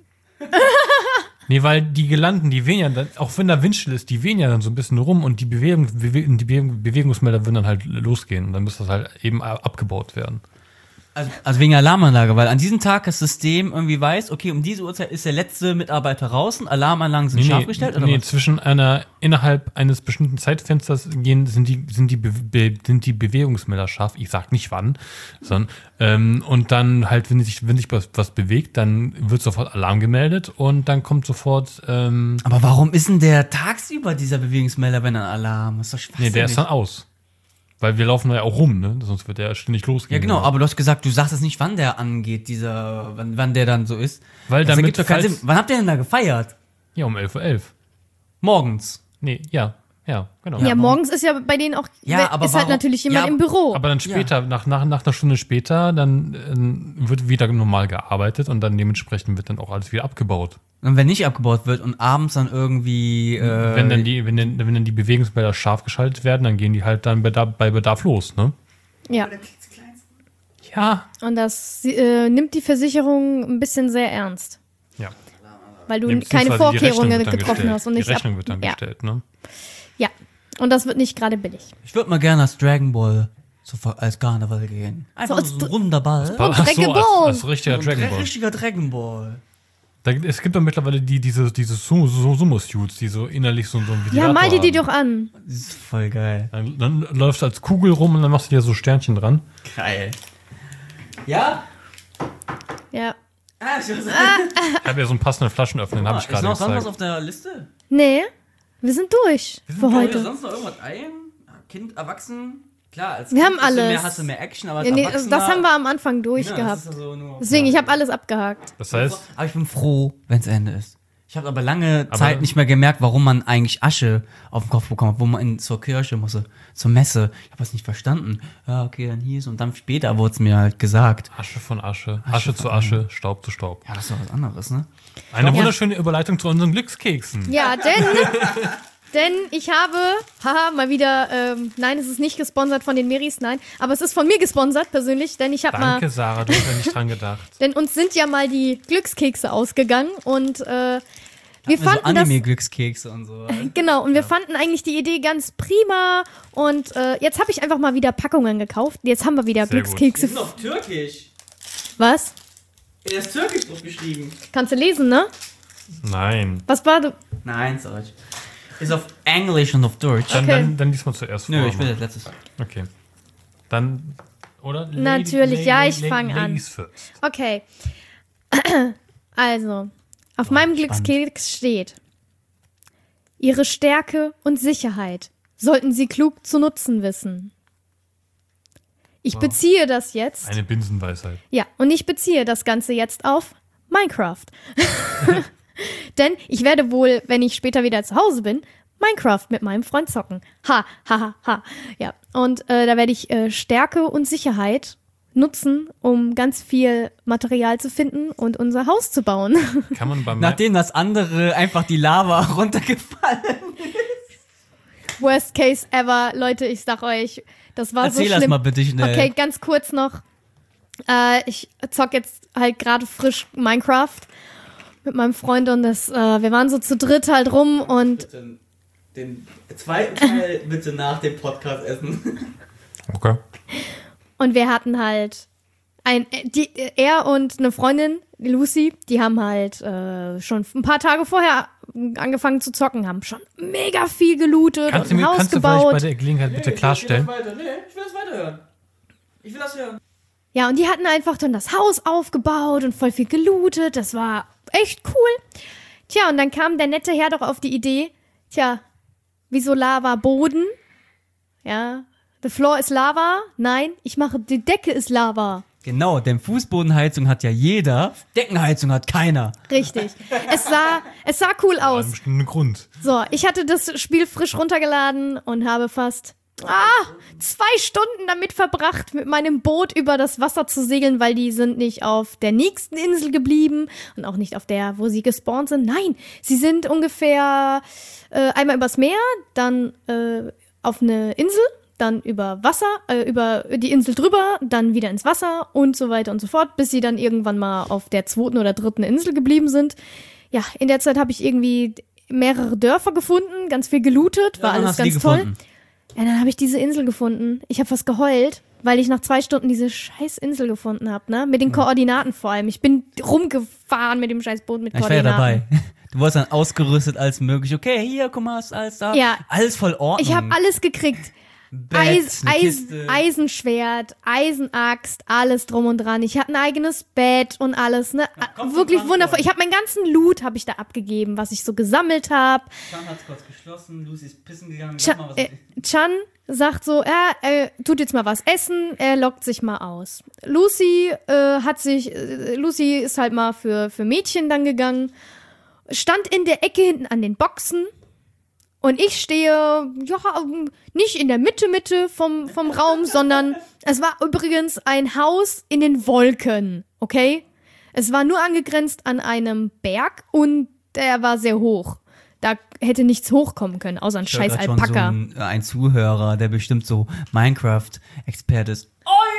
Nee, weil die Girlanden, die wehen ja dann, auch wenn da Windstill ist, die wehen ja dann so ein bisschen rum und die, Bewegung, Bewe die Bewegung, Bewegungsmelder würden dann halt losgehen und dann müsste das halt eben abgebaut werden. Also, also wegen Alarmanlage, weil an diesem Tag das System irgendwie weiß, okay, um diese Uhrzeit ist der letzte Mitarbeiter draußen, Alarmanlagen sind scharf gestellt, oder nee, was? zwischen einer, innerhalb eines bestimmten Zeitfensters gehen, sind die, sind die, Be Be sind die Bewegungsmelder scharf. Ich sag nicht wann, sondern, ähm, und dann halt, wenn sich, wenn sich was, was bewegt, dann wird sofort Alarm gemeldet und dann kommt sofort, ähm, Aber warum ist denn der tagsüber dieser Bewegungsmelder, wenn ein Alarm? ist doch nee, der ist dann aus. Weil wir laufen da ja auch rum, ne? Sonst wird der ständig losgehen. Ja, genau, aber du hast gesagt, du sagst es nicht, wann der angeht, dieser, wann, wann der dann so ist. Weil Das damit, ergibt doch keinen falls- Sinn. Wann habt ihr denn da gefeiert? ja, um elf Uhr elf. Morgens. Nee, ja, ja, genau. Ja, morgens ist ja bei denen auch, Ja, we- aber ist halt warum- natürlich jemand ja, im Büro. Aber dann später, nach, nach, nach einer Stunde später, dann ähm, wird wieder normal gearbeitet und dann dementsprechend wird dann auch alles wieder abgebaut. Und wenn nicht abgebaut wird und abends dann irgendwie, äh, Wenn dann die, wenn dann, wenn dann die Bewegungsmelder scharf geschaltet werden, dann gehen die halt dann Bedarf, bei Bedarf los, ne? Ja, Ja. und das äh, nimmt die Versicherung ein bisschen sehr ernst. Ja. Weil du Nee, keine beziehungsweise die Vorkehrungen Rechnung wird dann getroffen gestellt. hast. Und die nicht ab- Rechnung wird dann ja. gestellt, ne? Ja, und das wird nicht gerade billig. ich würde mal gerne als Dragon Ball so ver- als Karneval gehen. Einfach als so, Dr- ein runder Ball. Ach so, Dragon als, Ball. als richtiger Ein Dragon Ball. richtiger Dragon Ball. Da, es gibt doch mittlerweile die, diese, diese Sumo- so Sumo-Suits, die so innerlich so, so ein Ja, Ventilator mal dir die haben. doch an. Das ist voll geil. Dann, dann läufst du als Kugel rum und dann machst du dir so Sternchen dran. Geil. Ja? Ja. Ah, ich weiß Ich habe ja so einen passenden Flaschenöffner, den habe ich Ist gerade noch sonst was gezeigt. auf der Liste? Nee, wir sind durch für Können wir heute. sonst noch irgendwas ein? Kind, Erwachsen? Klar, als Wir Kind haben hast du alles. Mehr, hast du mehr Action, aber als Ja, nee, Erwachsener... das haben wir am Anfang durch Ja, gehabt. das ist also nur- Deswegen, ich habe alles abgehakt. Das heißt, Aber ich bin froh, wenn es Ende ist. Ich habe aber lange Aber- Zeit nicht mehr gemerkt, warum man eigentlich Asche auf den Kopf bekommt, wo man in, zur Kirche musste, zur Messe. Ich habe das nicht verstanden. Ja, okay, dann hieß und dann später wurde es mir halt gesagt. Asche von Asche, Asche Asche, von zu Asche, Staub zu Staub. Ja, das ist doch was anderes, ne? Eine wunderschöne Überleitung zu unseren Glückskeksen. Ja, denn, denn ich habe, haha, mal wieder, ähm, nein, es ist nicht gesponsert von den Meris, nein, aber es ist von mir gesponsert persönlich, denn ich habe mal, Danke, Sarah, du hast ja nicht dran gedacht. denn uns sind ja mal die Glückskekse ausgegangen und äh, wir Hatten so fanden das, Anime-Glückskekse und so. halt. genau, und wir fanden eigentlich die Idee ganz prima und äh, jetzt habe ich einfach mal wieder Packungen gekauft. Jetzt haben wir wieder Sehr Glückskekse. Die sind auf Türkisch. Was? Er ist türkisch drauf geschrieben. Kannst du lesen, ne? Nein. Was war du? Nein, ist Deutsch. Ist auf Englisch und auf Deutsch. Dann, Okay. dann, dann liest mal zuerst vor. Nö, ich will das letztes. Okay. Dann, oder? Lady- Natürlich, ja, ich Lady- fang an. Ladies first. Okay. Also, auf meinem Glückskeks steht: Ihre Stärke und Sicherheit sollten Sie klug zu nutzen wissen. Ich beziehe das jetzt. Eine Binsenweisheit. Ja, und ich beziehe das Ganze jetzt auf Minecraft. Denn ich werde wohl, wenn ich später wieder zu Hause bin, Minecraft mit meinem Freund zocken. Ha, ha, ha, ha. Ja, und äh, da werde ich äh, Stärke und Sicherheit nutzen, um ganz viel Material zu finden und unser Haus zu bauen. Kann man beim Nachdem das andere einfach die Lava runtergefallen. Worst case ever. Leute, ich sag euch, das war Erzähl so das schlimm. mal bitte schnell. Okay, ganz kurz noch. Äh, ich zock jetzt halt gerade frisch Minecraft mit meinem Freund und das, äh, wir waren so zu dritt halt rum und Den, den zweiten Teil bitte nach dem Podcast essen. Okay. Und wir hatten halt ein, die, er und eine Freundin, die Lucy, die haben halt äh, schon ein paar Tage vorher angefangen zu zocken, haben schon mega viel gelootet Kannst und du, ein mir, Haus kannst du gebaut. vielleicht bei der Gelegenheit bitte klarstellen? Weiter. Nee, ich will das weiterhören. Ich will das hören. Ja, und die hatten einfach dann das Haus aufgebaut und voll viel gelootet. Das war echt cool. Tja, und dann kam der nette Herr doch auf die Idee, tja, wieso Lava-Boden? Ja, the floor ist Lava. Nein, ich mache, die Decke ist Lava. Genau, denn Fußbodenheizung hat ja jeder, Deckenheizung hat keiner. Richtig. Es sah, es sah cool Aus aus. einem bestimmten Grund. So, ich hatte das Spiel frisch runtergeladen und habe fast ah, zwei Stunden damit verbracht, mit meinem Boot über das Wasser zu segeln, weil die sind nicht auf der nächsten Insel geblieben und auch nicht auf der, wo sie gespawnt sind. Nein, sie sind ungefähr äh, einmal übers Meer, dann äh, auf eine Insel, dann über Wasser, äh, über die Insel drüber, dann wieder ins Wasser und so weiter und so fort, bis sie dann irgendwann mal auf der zweiten oder dritten Insel geblieben sind. Ja, in der Zeit habe ich irgendwie mehrere Dörfer gefunden, ganz viel gelootet, war Ja, dann alles hast du die ganz toll. gefunden. Ja, dann habe ich diese Insel gefunden. Ich habe fast geheult, weil ich nach zwei Stunden diese scheiß Insel gefunden habe, ne? Mit den Koordinaten vor allem. Ich bin rumgefahren mit dem scheiß Boot mit Ich war ja Koordinaten. dabei. Du warst dann ausgerüstet als möglich. Okay, hier, guck mal, ist alles da. Ja. Alles voll Ordnung. Ich habe alles gekriegt. Bett, Eis, eine Eis, Kiste. Eisenschwert, Eisenaxt, alles drum und dran. Ich hatte ein eigenes Bett und alles, ne? komm, Wirklich komm, wundervoll. komm. Ich habe meinen ganzen Loot habe ich da abgegeben, was ich so gesammelt habe. Chan hat's kurz geschlossen, Lucy ist pissen gegangen. Chan, Sag mal, was äh, Chan sagt so, er äh, tut jetzt mal was essen, er lockt sich mal aus. Lucy äh, hat sich, äh, Lucy ist halt mal für, für Mädchen dann gegangen, stand in der Ecke hinten an den Boxen und ich stehe, ja, nicht in der Mitte, Mitte vom, vom Raum, sondern es war übrigens ein Haus in den Wolken, okay? Es war nur angegrenzt an einem Berg und der war sehr hoch. Da hätte nichts hochkommen können, außer ein Ich höre scheiß grad schon Alpaka. So ein, ein Zuhörer, der bestimmt so Minecraft-Experte ist.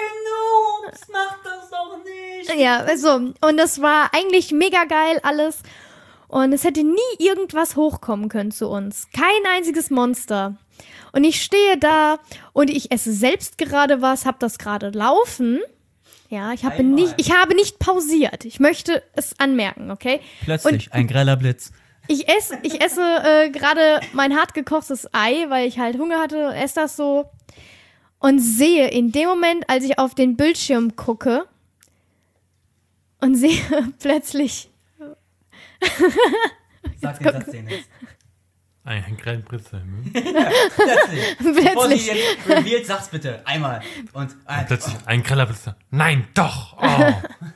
Oh, Noobs, mach das doch nicht. Ja, also, und das war eigentlich mega geil alles. Und es hätte nie irgendwas hochkommen können zu uns. Kein einziges Monster. Und ich stehe da und ich esse selbst gerade was, hab das gerade laufen. Ja, ich habe Einmal. nicht, ich habe nicht pausiert. Ich möchte es anmerken, okay? Plötzlich, ein greller Blitz. Ich esse, ich esse äh, gerade mein hart gekochtes Ei, weil ich halt Hunger hatte, esse das so und sehe in dem Moment, als ich auf den Bildschirm gucke und sehe plötzlich Sag den Satz den jetzt. Ein grellen Blitzhimmel. Plötzlich. Bevor sie plötzlich jetzt revealed, sag's bitte. Einmal. Und ein, Plötzlich ein greller Blitz. Nein, doch. Oh.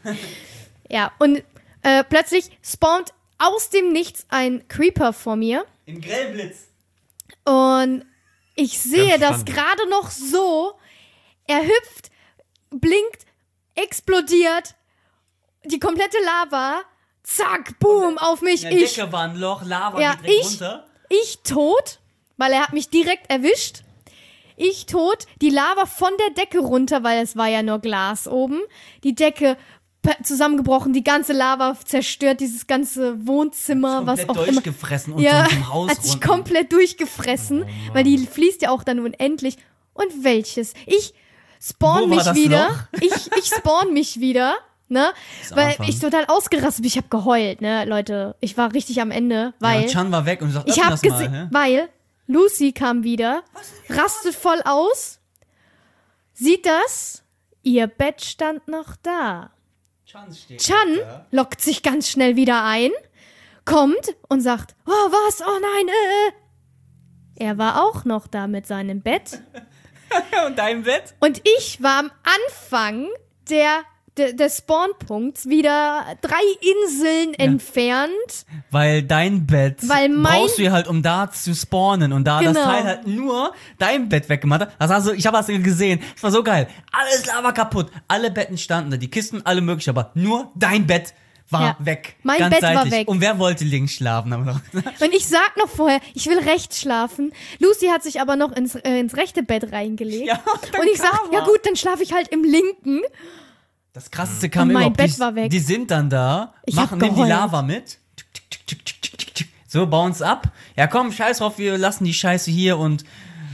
ja und äh, plötzlich spawnt aus dem Nichts ein Creeper vor mir im grellen Blitz. und ich sehe Ganz das spannend. gerade noch so. Er hüpft, blinkt, explodiert, die komplette Lava, zack, boom, auf mich. In der Ich, Decke war ein Loch, Lava Ja, geht direkt ich- runter. ich tot, weil er hat mich direkt erwischt. Ich tot, die Lava von der Decke runter, weil es war ja nur Glas oben. Die Decke pe- zusammengebrochen, die ganze Lava zerstört, dieses ganze Wohnzimmer, was Komplett auch immer. durchgefressen und Ja, von dem Haus hat sich runter. komplett durchgefressen, Oh, weil die fließt ja auch dann unendlich. Und welches? Ich spawn Wo war mich das wieder. Loch? Ich, ich spawn mich wieder, ne? Das Weil Anfang. ich total ausgerastet bin. Ich habe geheult, ne, Leute. Ich war richtig am Ende, Ja, weil und Chan war weg und sagt, ich öffne habe das mal. gesehen, hä? weil Lucy kam wieder, rastet voll aus, sieht das, ihr Bett stand noch da. Chan steht Chan da. lockt sich ganz schnell wieder ein, kommt und sagt, oh was, oh nein, äh, äh. Er war auch noch da mit seinem Bett. Und dein Bett? Und ich war am Anfang der, der, des Spawnpunkts wieder drei Inseln entfernt. Weil dein Bett Weil mein- brauchst du ja halt, um da zu spawnen. Und da das Genau. Teil halt nur dein Bett weggemacht hat. Das also, ich habe das gesehen. Das war so geil. Alles Lava kaputt. Alle Betten standen da. Die Kisten, alle möglich. Aber nur dein Bett war Ja. weg. Mein Ganz Bett war seitlich. weg. Und wer wollte links schlafen? Aber Und ich sag noch vorher, ich will rechts schlafen. Lucy hat sich aber noch ins, äh, ins rechte Bett reingelegt. Ja, und dann und ich sag, kam ja er. gut, dann schlafe ich halt im linken. das Krasseste kam Und mein überhaupt. Bett die, war weg. die sind dann da, Ich machen, hab nehmen die geheult. Lava mit. So, bauen es ab. Ja komm, scheiß drauf, wir lassen die Scheiße hier und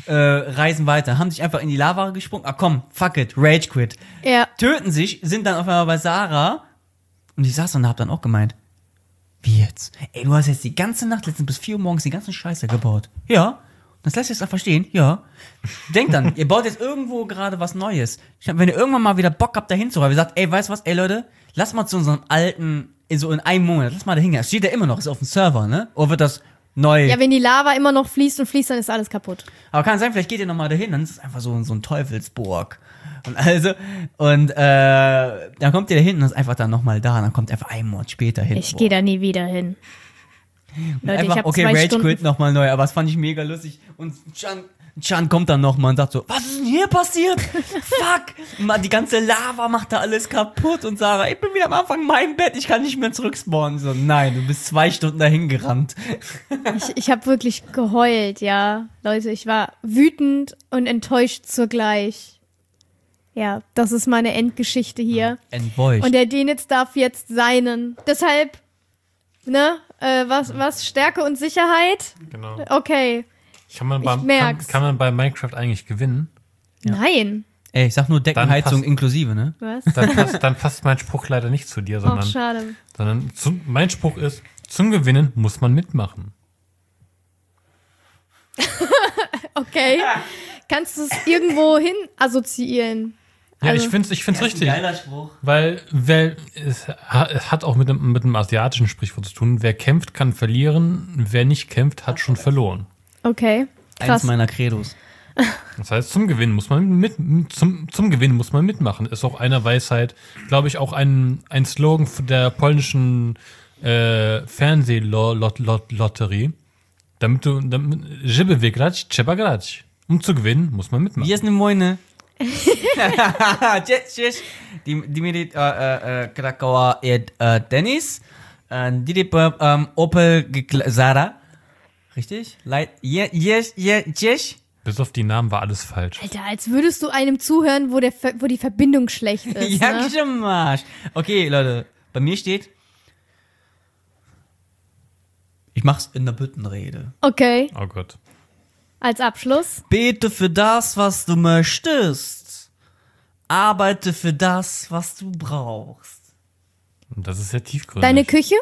äh, reisen weiter, haben sich einfach in die Lava gesprungen. Ah komm, fuck it, Rage Quit. Ja. Töten sich, sind dann auf einmal bei Sarah. Und ich saß und hab dann auch gemeint, wie jetzt? Ey, du hast jetzt die ganze Nacht, letztens bis vier Uhr morgens, die ganze Scheiße gebaut. Ja. Das lässt sich jetzt einfach stehen. Ja. Denkt dann, ihr baut jetzt irgendwo gerade was Neues. Ich hab, wenn ihr irgendwann mal wieder Bock habt, da hinzuräumen, ihr sagt, ey, weißt du was, ey Leute, lass mal zu unserem alten, so in einem Monat, lass mal da hingehen. Es steht ja immer noch, ist auf dem Server, ne? Oder wird das neu? Ja, wenn die Lava immer noch fließt und fließt, dann ist alles kaputt. Aber kann sein, vielleicht geht ihr nochmal dahin, dann ist es einfach so, so ein Teufelsburg. Und also, und äh, dann kommt ihr da hinten und ist einfach dann nochmal da, und dann kommt einfach einen Monat später hin. Ich gehe da nie wieder hin. Leute, einfach, ich habe okay, zwei Rage Stunden. Quit nochmal neu, aber das fand ich mega lustig. Und Chan, Chan kommt dann nochmal und sagt so, was ist denn hier passiert? Fuck! Mal die ganze Lava macht da alles kaputt und Sarah, ich bin wieder am Anfang mein Bett, ich kann nicht mehr zurückspawnen. So, nein, du bist zwei Stunden dahin gerannt. Ich, ich habe wirklich geheult, ja. Leute, ich war wütend und enttäuscht zugleich. Ja, das ist meine Endgeschichte hier. Entweucht. Und der Denitz darf jetzt seinen. Deshalb, ne, äh, was, was, Stärke und Sicherheit? Genau. Okay. Kann man, Ich beim, kann, merk's. kann man bei Minecraft eigentlich gewinnen? Nein. Ey, ich sag nur Deckenheizung passt- inklusive, ne? Was? Dann passt, dann passt mein Spruch leider nicht zu dir, Ach, sondern, schade. sondern zum, mein Spruch ist, zum Gewinnen muss man mitmachen. Okay. Kannst du es irgendwo hin assoziieren? Ja, Also- ich finde es ich find's richtig. Geiler Spruch. Weil, weil es, ha- es hat auch mit einem, mit einem asiatischen Sprichwort zu tun. Wer kämpft, kann verlieren. Wer nicht kämpft, hat schon verloren. Okay. Eins Krass. meiner Credos. Das heißt, zum Gewinnen muss man mit, zum, zum Gewinnen muss man mitmachen. Ist auch einer Weisheit, glaube ich, auch ein, ein Slogan der polnischen äh, Fernsehlotterie. Damit du, damit, żeby wygrać, trzeba grać. Um zu gewinnen, muss man mitmachen. Hier ist eine Moine. Cześć, cześć. Die, die mir die äh, äh, Krakauer äh, Dennis. Äh, die die ähm, Opel gekla- Sarah. Richtig? Leit. Je, je, je, cześć. Bis auf die Namen war alles falsch. Alter, als würdest du einem zuhören, wo, der, Ver- wo die Verbindung schlecht ist. Ja, ne? gemacht. Okay, Leute. Bei mir steht. Ich mach's in der Büttenrede. Okay, Oh Gott. als Abschluss. Bete für das, was du möchtest. Arbeite für das, was du brauchst. Und das ist sehr tiefgründig. Deine Küche?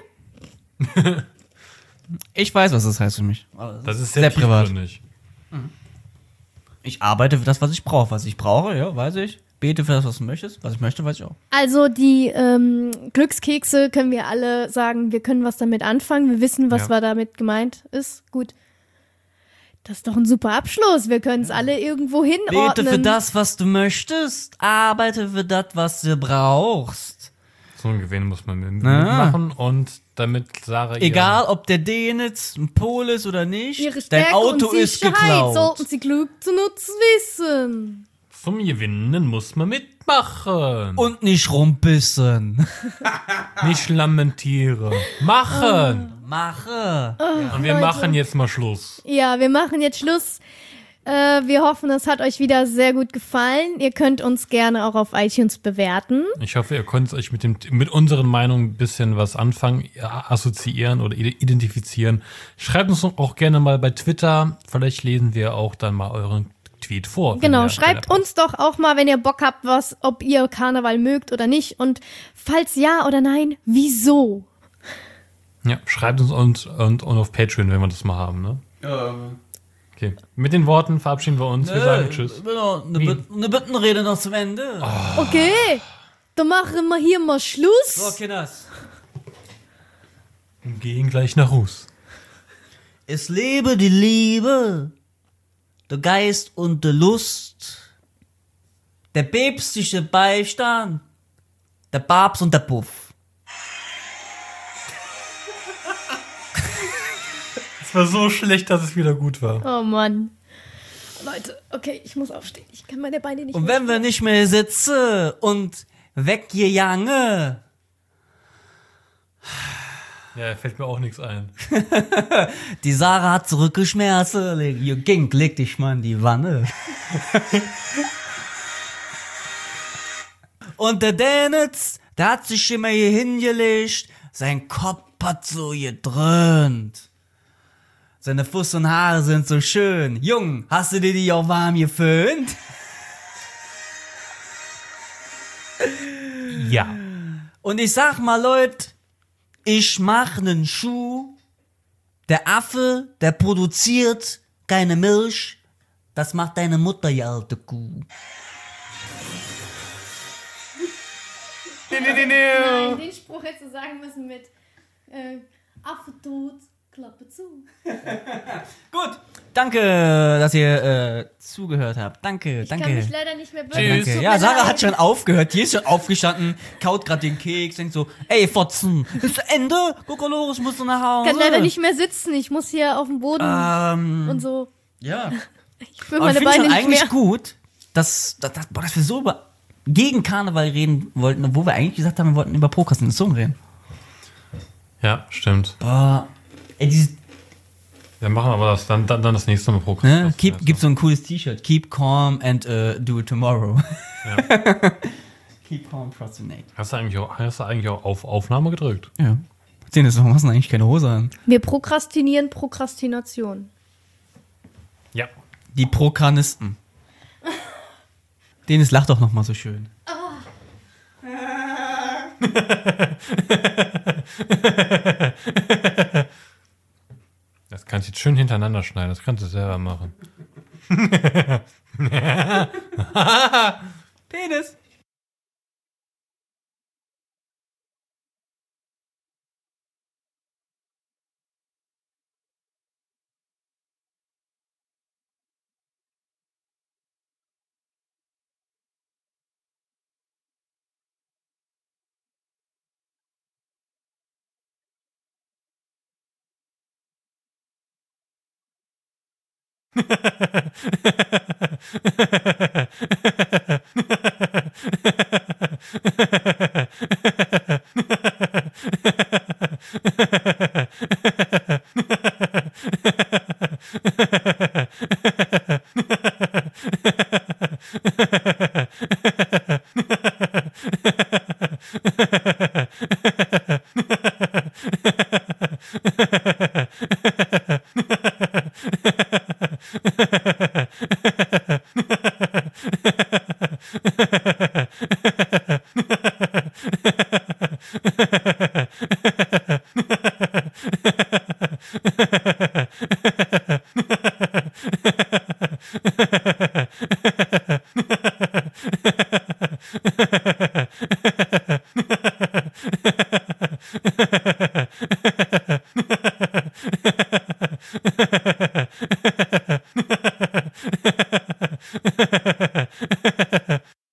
Ich weiß, was das heißt für mich. das ist sehr, sehr privat. tiefgründig. Ich arbeite für das, was ich brauche. Was ich brauche, ja, weiß ich. Bete für das, was du möchtest. Was ich möchte, weiß ich auch. Also die ähm, Glückskekse können wir alle sagen, wir können was damit anfangen. Wir wissen, was Ja. war damit gemeint ist. Gut. Das ist doch ein super Abschluss. Wir können es alle irgendwo hinordnen. Bete für das, was du möchtest. Arbeite für das, was du brauchst. Zum Gewinnen muss man mit- Na. mitmachen und damit Sarah ihr- Egal, ob der Denitz ein Pol ist oder nicht. Ihre Dein Stärke Auto und ist Sicherheit geklaut. sollten sie klug zu nutzen wissen. Zum Gewinnen muss man mitmachen. Und nicht rumbissen. Nicht lamentieren. Machen. Mache. Und wir Leute. machen jetzt mal Schluss. Ja, wir machen jetzt Schluss. Äh, wir hoffen, es hat euch wieder sehr gut gefallen. Ihr könnt uns gerne auch auf iTunes bewerten. Ich hoffe, ihr könnt euch mit, dem, mit unseren Meinungen ein bisschen was anfangen, ja, assoziieren oder identifizieren. Schreibt uns auch gerne mal bei Twitter. Vielleicht lesen wir auch dann mal euren Tweet vor. wenn Genau, der- schreibt wenn der- uns doch auch mal, wenn ihr Bock habt, was, ob ihr Karneval mögt oder nicht. Und falls ja oder nein, wieso? Ja, schreibt uns und, und, und auf Patreon, wenn wir das mal haben. Ne? Okay, mit den Worten verabschieden wir uns. Wir sagen Tschüss. Genau, eine, Wie? Büt- eine Büttenrede noch zum Ende. Okay, dann machen wir hier mal Schluss. So, Kinders. Und gehen gleich nach Hus. Es lebe die Liebe, der Geist und der Lust, der päpstliche Beistand, der Papst und der Puff. Es war so schlecht, dass es wieder gut war. Oh Mann. Leute, okay, ich muss aufstehen. Ich kann meine Beine nicht Und mehr. wenn wir nicht mehr sitzen und weggejange, Ja, fällt mir auch nichts ein. die Sarah hat zurückgeschmerzt, leg, ging, leg dich mal in die Wanne. Und der Denitz, der hat sich immer hier hingelegt, sein Kopf hat so gedröhnt. Seine Fuß und Haare sind so schön. Jung, hast du dir die auch warm geföhnt? Ja. Und ich sag mal, Leute, ich mach nen Schuh. Der Affe, der produziert keine Milch. Das macht deine Mutter, die alte Kuh. Nein, den Spruch hättest du sagen müssen mit äh, Affe tot, Klappe zu. Gut, danke, dass ihr äh, zugehört habt. Danke, Ich danke. kann mich leider nicht mehr Danke, bewegen. Tschüss. danke. Ja, Sarah hat schon aufgehört. Die ist schon aufgestanden, kaut grad den Keks, denkt so, ey, Fotzen, ist Ende? Guck mal los, musst du nach Hause. Ich kann leider nicht mehr sitzen. Ich muss hier auf dem Boden Ähm, und so. ja. Ich spüre Aber ich meine finde Beine schon nicht eigentlich mehr. gut, dass, dass, dass, boah, dass wir so über gegen Karneval reden wollten, obwohl wir eigentlich gesagt haben, wir wollten über Prokrastination reden. Ja, stimmt. Boah, ey, dieses, Wir machen aber das dann, dann, dann das nächste Mal pro ne, keep, gibt so ein cooles T-Shirt. Keep calm and uh, do it tomorrow. Ja. Keep calm, procrastinate. Hast du eigentlich auch, hast du eigentlich auch auf Aufnahme gedrückt? Ja. Sehen das, warum hast du eigentlich keine Hose an? Wir prokrastinieren Prokrastination. Ja. Die Prokranisten. Dennis lacht doch noch mal so schön. Das kannst du jetzt schön hintereinander schneiden. Das kannst du selber machen. Penis.